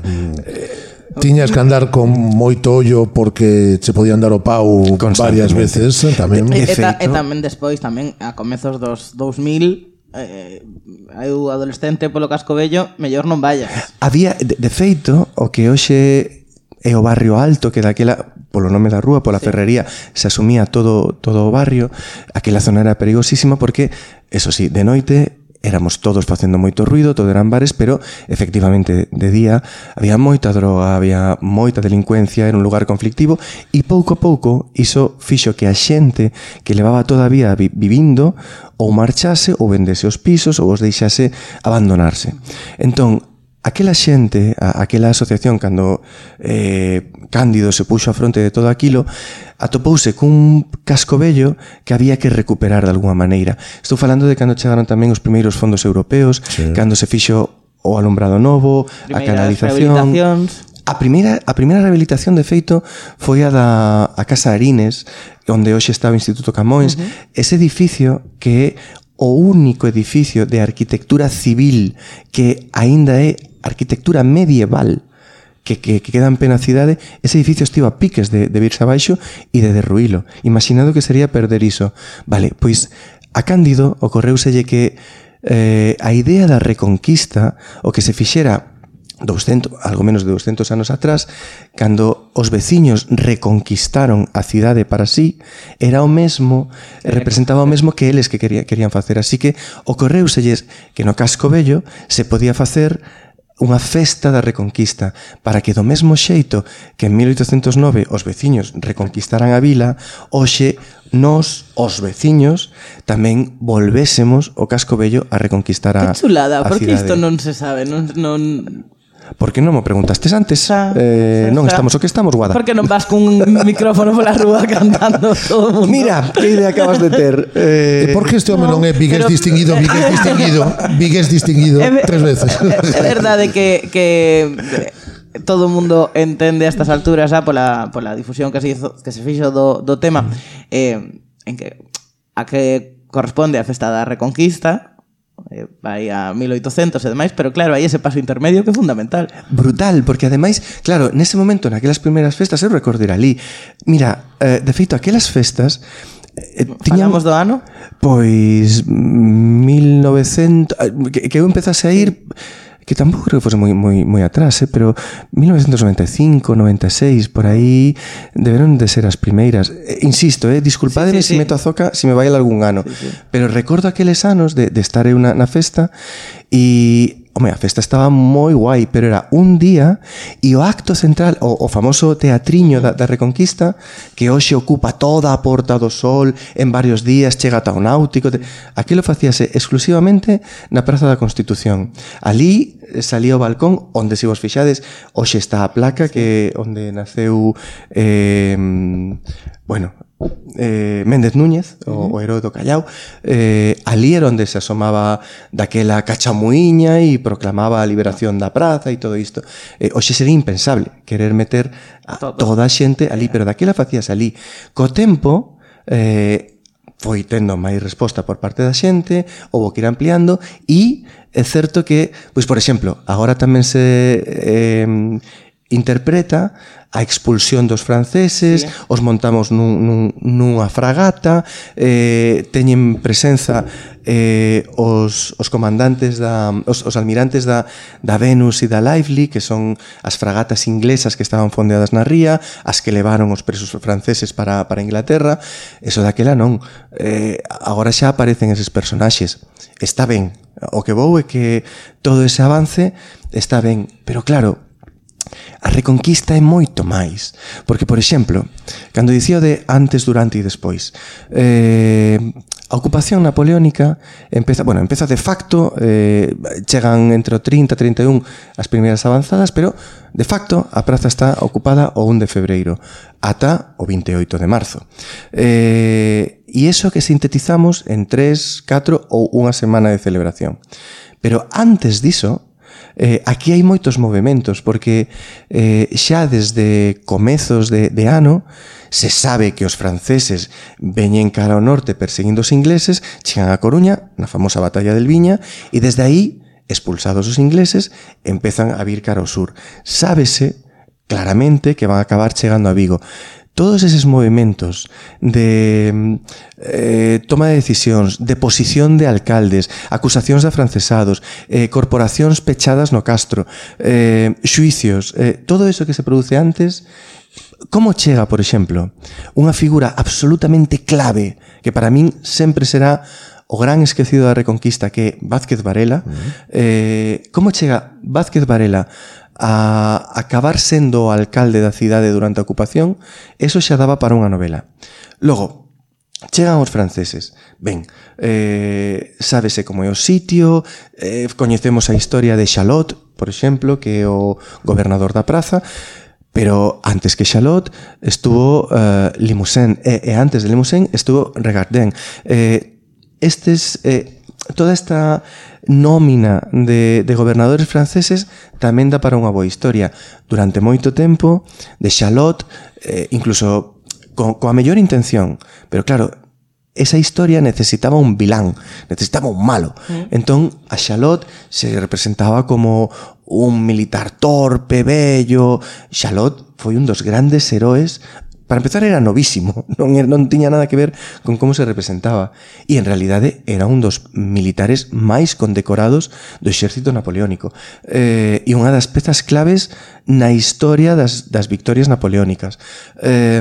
Eh, tiñas que andar con moito ollo porque che podían dar o pau varias veces tamén. E, e, ta, e tamén despois, tamén a comezos dos dous mil, eh, eu adolescente polo Casco Vello, mellor non vayas. Había, de, de feito, o que hoxe é o barrio alto, que daquela polo nome da rúa, pola sí. ferrería, se asumía todo todo o barrio. Aquela zona era perigosísima porque, eso sí, de noite éramos todos facendo moito ruido, todo eran bares, pero efectivamente de día había moita droga, había moita delincuencia, era un lugar conflictivo e pouco a pouco iso fixo que a xente que levaba todavía vi vivindo ou marchase ou vendese os pisos ou os deixase abandonarse. Entón, aquela xente, a, aquela asociación, cando eh, Cándido se puxo a fronte de todo aquilo, atopouse cun Casco Vello que había que recuperar de alguma maneira. Estou falando de cando chegaron tamén os primeiros fondos europeos, sí. cando se fixo o alumbrado novo, primeiras a canalización. A primeira, a primeira rehabilitación, de feito, foi a da a Casa Arines, onde hoxe estaba o Instituto Camões. Uh-huh. Ese edificio que é o único edificio de arquitectura civil que aínda é arquitectura medieval que, que, que queda en plena cidade. Ese edificio estivo a piques de, de virse abaixo e de derruílo. Imaginado que sería perder iso. Vale, pois a Cándido ocorreuselle que eh, a idea da Reconquista, o que se fixera doscientos, algo menos de doscientos anos atrás, cando os veciños reconquistaron a cidade para sí, era o mesmo, representaba o mesmo que eles que querían, querían facer. Así que ocorreuselles que no Casco Vello se podía facer unha festa da Reconquista, para que do mesmo xeito que en mil oitocentos nove os veciños reconquistaran a vila, hoxe nós, os veciños, tamén volvésemos o Casco Vello a reconquistar a, que chulada, a porque cidade. Isto non se sabe, non... non... Por que non mo preguntastes antes? Xa, eh, xa, non xa. estamos o que estamos, Guada. Por que non vas cun micrófono pola rúa cantando todo o mundo? Mira, que idea acabas de ter. Eh, por que este home non é Vigués pero- distinguido, Vigués distinguido, Vigués distinguido É- tres veces? É verdade que, que todo o mundo entende a estas alturas xa pola, pola difusión que se, hizo, que se fixo do, do tema eh, en que a que corresponde a festa da Reconquista, eh, vai a mil oitocentos e demais, pero claro, hai ese paso intermedio que é fundamental. Brutal, porque ademais, claro, nese momento, naquelas primeiras festas, eu recordo ir ali. Mira, eh, de feito, aquelas festas eh, Falamos do ano? Pois mil novecentos que, que eu empezase a ir, que tampouco creo que fose moi moi moi atrás, eh, pero mil novecentos noventa e cinco, noventa e seis, por aí deberon de ser as primeiras. Eh, insisto, eh, disculpademe Sí, sí, se sí. meto a zoca se me vai algún ano, Sí, sí. pero recordo aqueles anos de, de estar eu na, na festa e home, a festa estaba moi guai, pero era un día e o acto central, o, o famoso teatriño da, da Reconquista, que hoxe ocupa toda a Porta do Sol en varios días, chega ata o Náutico, te... aquilo facíase exclusivamente na Praza da Constitución. Ali salía o balcón onde, se vos fixades, hoxe está a placa que onde naceu eh, bueno, eh, Méndez Núñez, o, o heroe do Callao. eh, ali era onde se asomaba daquela cachamuiña e proclamaba a liberación da praza e todo isto. eh, hoxe sería impensable querer meter a toda a xente ali, pero daquela facías ali. Co tempo eh, foi tendo máis resposta por parte da xente, houbo que ir ampliando, e é certo que, pois por exemplo, agora tamén se eh, interpreta a expulsión dos franceses, sí. Os montamos nun, nun, nunha fragata, eh, teñen presenza eh, os, os comandantes da, os, os almirantes da, da Venus e da Lively, que son as fragatas inglesas que estaban fondeadas na ría, as que levaron os presos franceses para, para Inglaterra. Eso daquela non. Eh, agora xa aparecen eses personaxes. Está ben. O que vou é que todo ese avance está ben, pero claro, a Reconquista é moito máis, porque, por exemplo, cando dicía de antes, durante e despois, eh, a ocupación napoleónica empeza, bueno, empeza de facto, eh, chegan entre o trinta e trinta e un as primeiras avanzadas, pero de facto a praza está ocupada o un de febreiro ata o vinte e oito de marzo. Eh, e iso que sintetizamos en tres, catro ou unha semana de celebración. Pero antes diso, Eh, aquí hai moitos movementos, porque eh, xa desde comezos de, de ano se sabe que os franceses veñen cara ao norte perseguindo os ingleses, chegan a Coruña na famosa batalla del Viña, e desde aí, expulsados os ingleses, empezan a vir cara ao sur. Sábese claramente que van a acabar chegando a Vigo. Todos eses movimentos de eh, toma de decisións, de posición de alcaldes, acusacións de afrancesados, eh, corporacións pechadas no Castro, eh, xuicios, eh, todo eso que se produce antes, como chega, por exemplo, unha figura absolutamente clave, que para min sempre será o gran esquecido da Reconquista, que é Vázquez Varela. eh, como chega Vázquez Varela a acabar sendo o alcalde da cidade durante a ocupación? Eso xa daba para unha novela. Logo, chegan os franceses. Ben, eh, sábese como é o sitio, eh, coñecemos a historia de Xalot, por exemplo, que é o gobernador da praza, pero antes que Xalot estuvo eh, Limousin, e, e antes de Limousin estuvo Regardin. Eh, estes... Eh, toda esta nómina de, de gobernadores franceses tamén dá para unha boa historia. Durante moito tempo, de Xalot, eh, incluso con, coa mellor intención, pero claro, esa historia necesitaba un vilán, necesitaba un malo. Mm. Entón, a Xalot se representaba como un militar torpe, bello. Xalot foi un dos grandes heróes. Para empezar, era novísimo, non, non tiña nada que ver con como se representaba, e en realidade era un dos militares máis condecorados do exército napoleónico, eh, e unha das pezas claves na historia das, das victorias napoleónicas. Eh,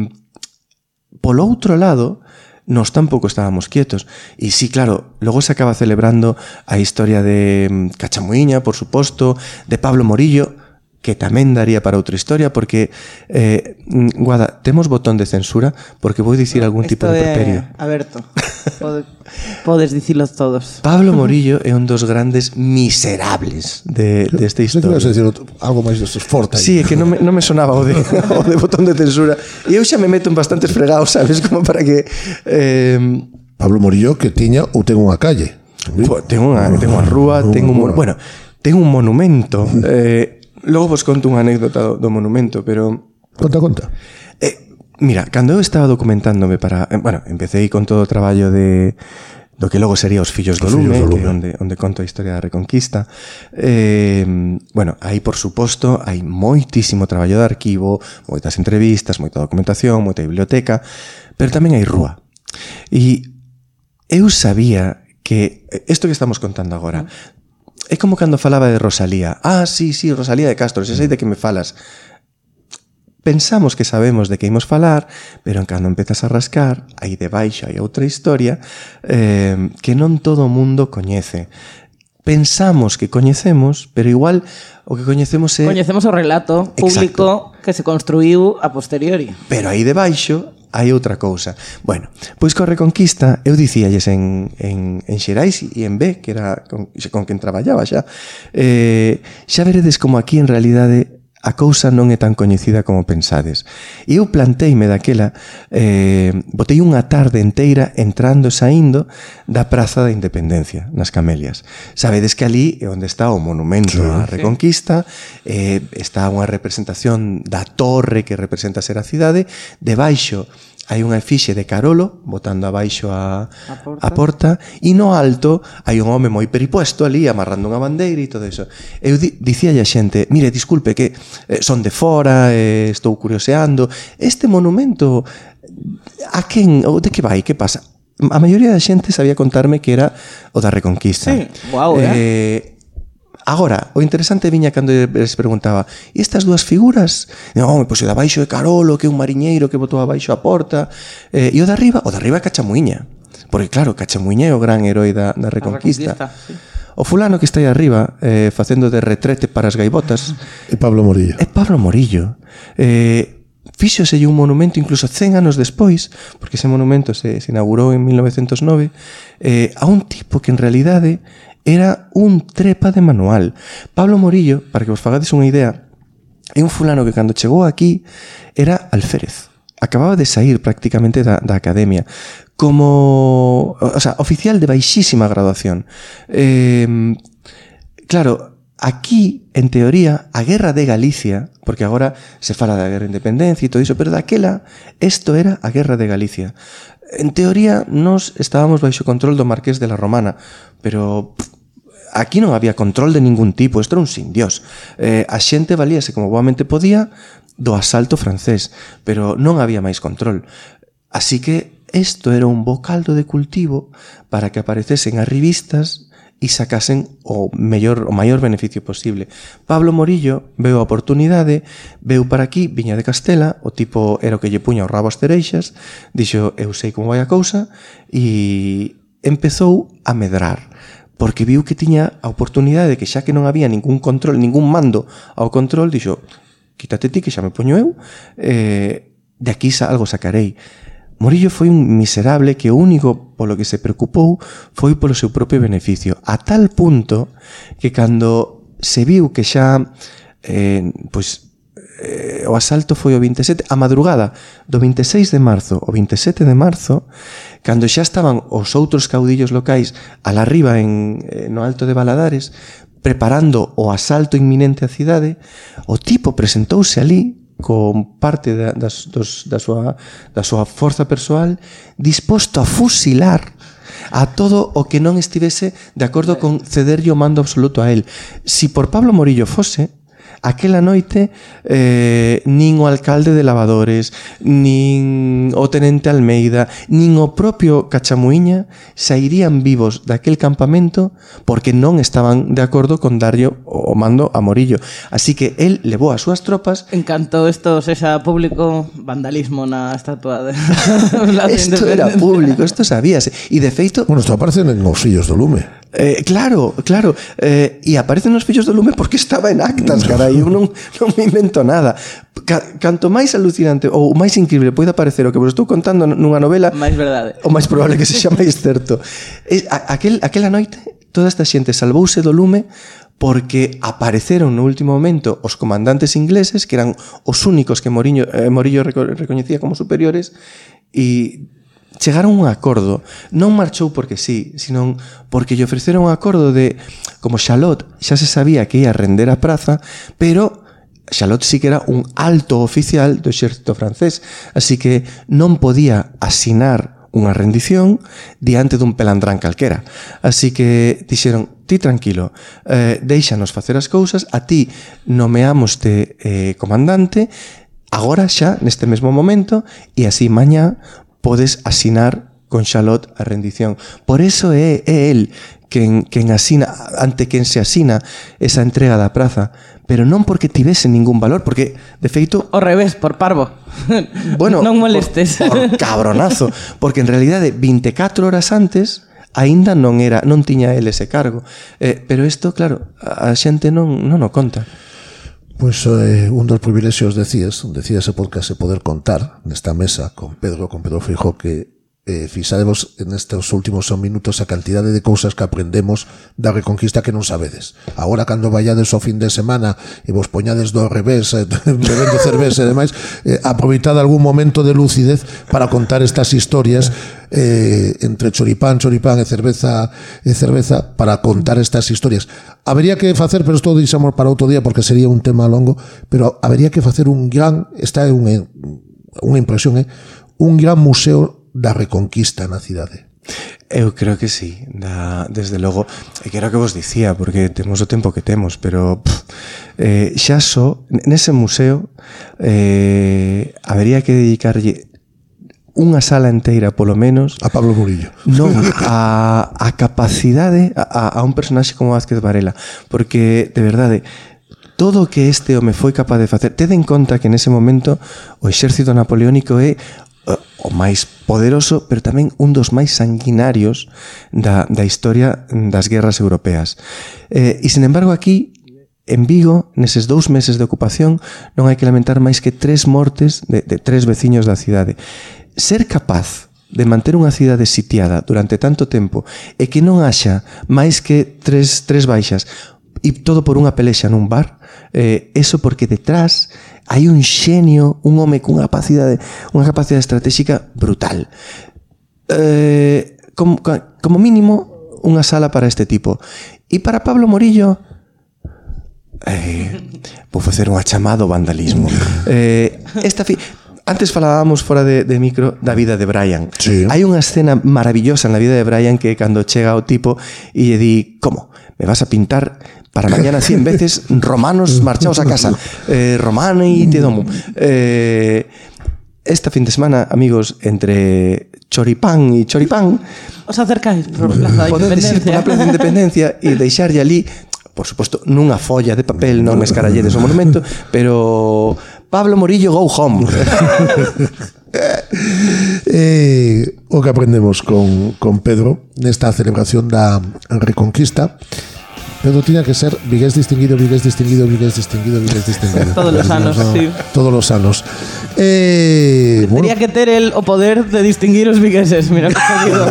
polo outro lado, nós tampouco estábamos quietos, e sí, claro, logo se acaba celebrando a historia de Cachamuiña, por suposto, de Pablo Morillo, que tamén daría para outra historia, porque eh, Guada, temos botón de censura porque vou dicir algún tipo de improperio. Aberto. Pode, podes dicilos todos. Pablo Morillo é un dos grandes miserables de, de esta historia. Se decir algo máis destes forte aí. Sí, é que non me, non me sonaba o de, o de botón de censura. E eu xa me meto en bastantes fregados, sabes, como para que... Eh... Pablo Morillo que tiña ou ten unha calle. Pues, ten unha, ten unha rúa, ten un... Bueno, ten un monumento. Eh, logo vos conto unha anécdota do, do monumento, pero... Conta, conta. Eh, Mira, cando eu estaba documentándome para... Bueno, empecé con todo o traballo de do que logo sería Os Fillos do Lume, que é onde, onde conto a historia da Reconquista. Eh, bueno, aí, por suposto, hai moitísimo traballo de arquivo, moitas entrevistas, moita documentación, moita biblioteca, pero tamén hai rúa. E eu sabía que... Isto que estamos contando agora é como cando falaba de Rosalía. Ah, sí, sí, Rosalía de Castro, se sei de que me falas. Pensamos que sabemos de que imos falar, pero en cando empezas a rascar, aí debaixo hai outra historia eh, que non todo o mundo coñece. Pensamos que coñecemos, pero igual o que coñecemos é... Coñecemos o relato público. Exacto. Que se construíu a posteriori. Pero aí debaixo hai outra cousa. Bueno, pois co Reconquista, eu dicíalles en, en, en Xerais e en B, que era con, con quen traballaba xa, eh, xa veredes como aquí en realidade a cousa non é tan coñecida como pensades. E eu planteime daquela, eh, botei unha tarde inteira entrando e saindo da Praza da Independencia, nas Camelias. Sabedes que ali é onde está o monumento á Reconquista, eh, está unha representación da torre que representa ser a cidade, debaixo hai unha efixe de Carolo botando abaixo a, a, porta. a porta e no alto hai un home moi peripuesto ali amarrando unha bandeira e todo iso. Eu di, dicíalle a xente, mire, disculpe que eh, son de fora, eh, estou curioseando, este monumento a quen, ou de que vai, que pasa? A maioría da xente sabía contarme que era o da Reconquista. Sí, guau, eh? eh Agora, o interesante viña cando les preguntaba, e estas dúas figuras? Non, pois o de abaixo é Carolo, que é un mariñeiro que botou abaixo a porta, eh, e o de arriba? O de arriba é Cachamuiña. Porque claro, Cachamuiña é o gran herói da, da Reconquista. Sí. O fulano que está aí arriba, eh, facendo de retrete para as gaivotas, é Pablo Morillo. É Pablo Morillo. Eh, fíxoselle un monumento incluso cen anos despois, porque ese monumento se, se inaugurou en mil novecentos nove, eh, a un tipo que en realidade era un trepa de manual. Pablo Morillo, para que vos fagades unha idea, é un fulano que cando chegou aquí era alférez. Acababa de sair prácticamente da, da academia como, o sea, oficial de baixísima graduación. Eh, claro, aquí, en teoría, a Guerra de Galicia, porque agora se fala da Guerra de Independencia e todo iso, pero daquela, isto era a Guerra de Galicia. En teoría, nos estábamos baixo control do Marqués de la Romana, pero pff, aquí non había control de ningún tipo, isto era un sin Dios. Eh, a xente valíase como boamente podía do asalto francés, pero non había máis control. Así que isto era un bo caldo de cultivo para que aparecesen as revistas e sacasen o mellor, o maior beneficio posible. Pablo Morillo veu a oportunidade, veu para aquí, viña de Castela, o tipo era o que lle puña o rabo as cereixas, dixo, eu sei como vai a cousa, e empezou a medrar, porque viu que tiña a oportunidade de que xa que non había ningún control, ningún mando ao control, dixo, quítate ti que xa me poño eu, eh, de aquí algo sacarei. Morillo foi un miserable que o único polo que se preocupou foi polo seu propio beneficio, a tal punto que cando se viu que xa eh, pois, eh, o asalto foi o vinte e sete, a madrugada do vinte e seis de marzo ao vinte e sete de marzo, cando xa estaban os outros caudillos locais a la riba en, eh, no Alto de Valadares preparando o asalto inminente á cidade, o tipo presentouse ali con parte da, das, dos, da, súa, da súa forza persoal disposto a fusilar a todo o que non estivese de acordo con cederlle o mando absoluto a él. Si por Pablo Morillo fose, aquela noite eh, nin o alcalde de Lavadores, nin o tenente Almeida, nin o propio Cachamuiña sairían vivos daquel campamento porque non estaban de acordo con darlle o mando a Morillo. Así que él levou as súas tropas. Encantó esto, sexa público, vandalismo na estatua de... Isto era público, isto sabíase. E de feito... Bueno, isto aparece en Os Fillos do Lume. Eh, claro, claro. Eh, e aparecen os fillos do lume porque estaba en actas, carai. Eu non, non me invento nada. Ca, canto máis alucinante ou máis increíble poida parecer o que vos estou contando nunha novela, máis verdade. O máis probable que sexa máis certo. Es, a, aquel, aquela noite, toda esta xente salvouse do lume porque apareceron no último momento os comandantes ingleses, que eran os únicos que Morillo, eh, Morillo reco, recoñecía como superiores, e chegaron a un acordo. Non marchou porque sí, sino porque lle ofreceron un acordo de, como Xalot xa se sabía que ia render a praza, pero Xalot sí que era un alto oficial do exército francés, así que non podía asinar unha rendición diante dun pelandrán calquera. Así que dixeron, ti tranquilo, eh, deixanos facer as cousas, a ti nomeámoste eh, comandante, agora xa, neste mesmo momento, e así mañá podes asinar con Xalot a rendición. Por eso é, é el quen, quen asina, ante quen se asina esa entrega da praza, pero non porque tivese ningún valor, porque, de feito... Ao revés, por parvo. Bueno, non molestes. Por, por cabronazo, porque en realidade veinticuatro horas antes aínda non era, non tiña el ese cargo. Eh, pero isto, claro, a xente non, non o conta. Pois eh, un dos privilexios decías, decía ese podcast de poder contar nesta mesa con Pedro, con Pedro Feijóo, que eh, fixadevos en estes últimos minutos a cantidade de cousas que aprendemos da Reconquista que non sabedes. Agora, cando vayades ao fin de semana e vos poñades do revés, eh, bebendo cerveza e demais, eh, aproveitad algún momento de lucidez para contar estas historias eh, entre choripán, choripán e cerveza e cerveza, para contar estas historias. Habería que facer, pero isto deixamos para outro día porque sería un tema longo, pero habería que facer un gran, esta é unha, unha impresión, eh, un gran museo da Reconquista na cidade. Eu creo que sí, da, desde logo, e que era o que vos dicía, porque temos o tempo que temos, pero pff, eh, xa só, nese museo eh, habería que dedicarlle unha sala inteira, polo menos, a Pablo Murillo. Non, a, a capacidade a, a un personaxe como Vázquez Varela, porque, de verdade, todo o que este home foi capaz de facer, tede en conta que nese momento o exército napoleónico é o máis poderoso, pero tamén un dos máis sanguinarios da, da historia das guerras europeas. Eh, e, sin embargo, aquí, en Vigo, neses dous meses de ocupación, non hai que lamentar máis que tres mortes de, de tres veciños da cidade. Ser capaz de manter unha cidade sitiada durante tanto tempo e que non haxa máis que tres, tres baixas e todo por unha pelexa nun bar, eh, eso porque detrás hai un xenio, un home cunha capacidade, unha capacidade estratégica brutal. Eh, como, como mínimo, unha sala para este tipo. E para Pablo Morillo, eh, vou facer unha chamada ao vandalismo. Eh, esta fi... Antes falábamos fora de, de micro da vida de Brian. Sí. Hai unha escena maravillosa na vida de Brian que cando chega o tipo e lle di, como? Me vas a pintar para mañana cien veces romanos marchaos a casa. Eh, romano e te domo. Eh, esta fin de semana, amigos, entre choripán e choripán, os acercáis por Plaza da Independencia. Por a Plaza da Independencia e deixarlle ali, por suposto, nunha folla de papel, non escaralledes o monumento, pero Pablo Morillo, go home. eh, o que aprendemos con, con Pedro nesta celebración da Reconquista, Pedro tiña que ser vigués distinguido, vigués distinguido, vigués distinguido, vigués distinguido. Todos los anos, no, sí. Todos los anos. Eh, Tendría bueno. que ter el o poder de distinguir os vigueses, mira que jodido.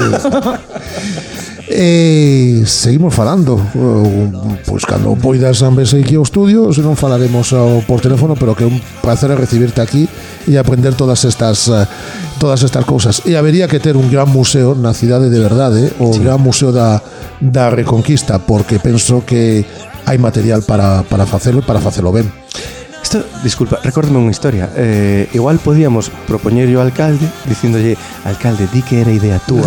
Eh, seguimos falando, pois cando poidas anves aquí ao estudio, se non falaremos ao, por teléfono, pero que é un placer recibirte aquí e aprender todas estas todas estas cousas. E habería que ter un gran museo na cidade de verdade, o sí. gran museo da, da Reconquista, porque penso que hai material para, para facelo e para facelo ben. Isto, disculpa, recórdame unha historia. Eh, igual podíamos propoñer yo ao alcalde dicíndolle, alcalde, di que era idea túa.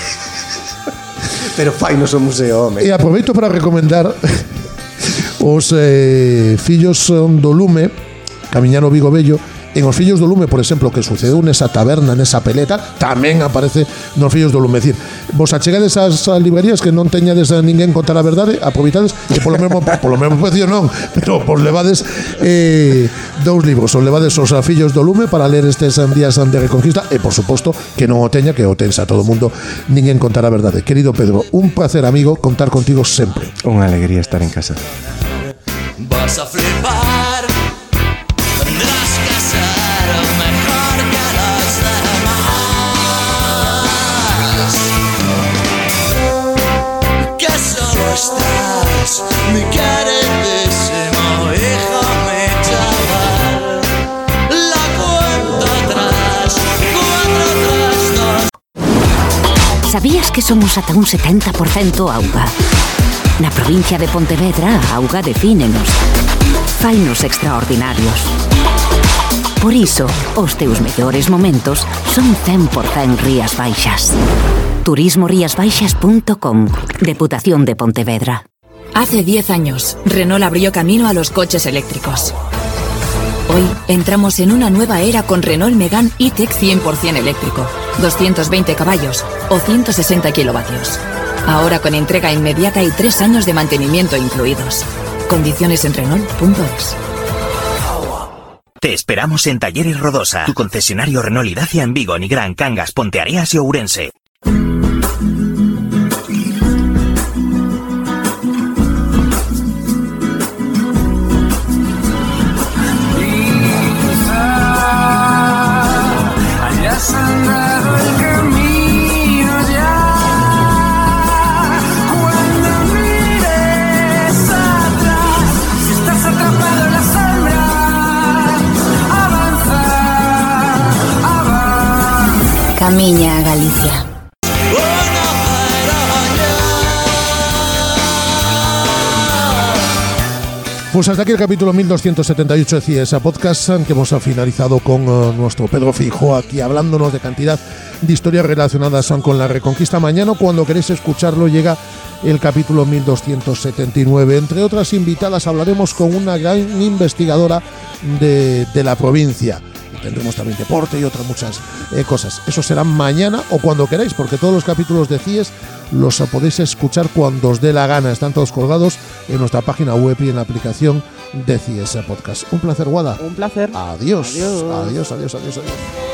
Pero fainos o museo, home. E aproveito para recomendar os eh, fillos do Lume, Camiñano Vigo Bello, En Os Fillos do Lume, por exemplo, que sucedeu nesa taberna, nesa peleta, tamén aparece nos Fillos do Lume. É dicir, vos achegades ás librerías que non teñades a ninguén contar a verdade, aproveitades e polo mesmo polo mesmo precio non, pero vos levades eh, dous libros, os levades Os Fillos do Lume para ler estes días de Reconquista e, por suposto, que non o teña, que o tensa todo o mundo, ninguén contar a verdade. Querido Pedro, un placer, amigo, contar contigo sempre. Unha alegría estar en casa. Vas a flipar, tendrás que ser mejor que los demás. Que solo estás, mi queridísimo hijo, mi chaval. La cuenta atrás, cuatro, tres, dos. Sabías que somos ata un setenta por cento auga? Na provincia de Pontevedra, a auga defínenos. Fainos extraordinarios. Por iso, os teus mellores momentos son cen por cen Rías Baixas. turismo rías baixas punto com. Deputación de Pontevedra. Hace diez años, Renault abrió camino a los coches eléctricos. Hoy entramos en una nueva era con Renault Megane E-Tech cien por cien eléctrico, doscientos veinte caballos o ciento sesenta kilovatios. Ahora con entrega inmediata y tres años de mantenimiento incluidos. Condiciones en Renault punto es. Te esperamos en Talleres Rodosa, tu concesionario Renault y Dacia en Vigo, Nigrán, Cangas, Ponteareas y Ourense. Camiña a Galicia. Pues hasta aquí el capítulo mil doscientos setenta y ocho de CIESA Podcast, que hemos finalizado con uh, nuestro Pedro Feijóo aquí hablándonos de cantidad de historias relacionadas con la Reconquista. Mañana, cuando queréis escucharlo, llega el capítulo mil doscientos setenta y nueve. Entre otras invitadas, hablaremos con una gran investigadora de, de la provincia. Tendremos también deporte y otras muchas eh, cosas. Eso será mañana o cuando queráis, porque todos los capítulos de CIES los podéis escuchar cuando os dé la gana. Están todos colgados en nuestra página web y en la aplicación de CIESA Podcast. Un placer, Guada. Un placer. Adiós. Adiós, adiós, adiós, adiós. adiós.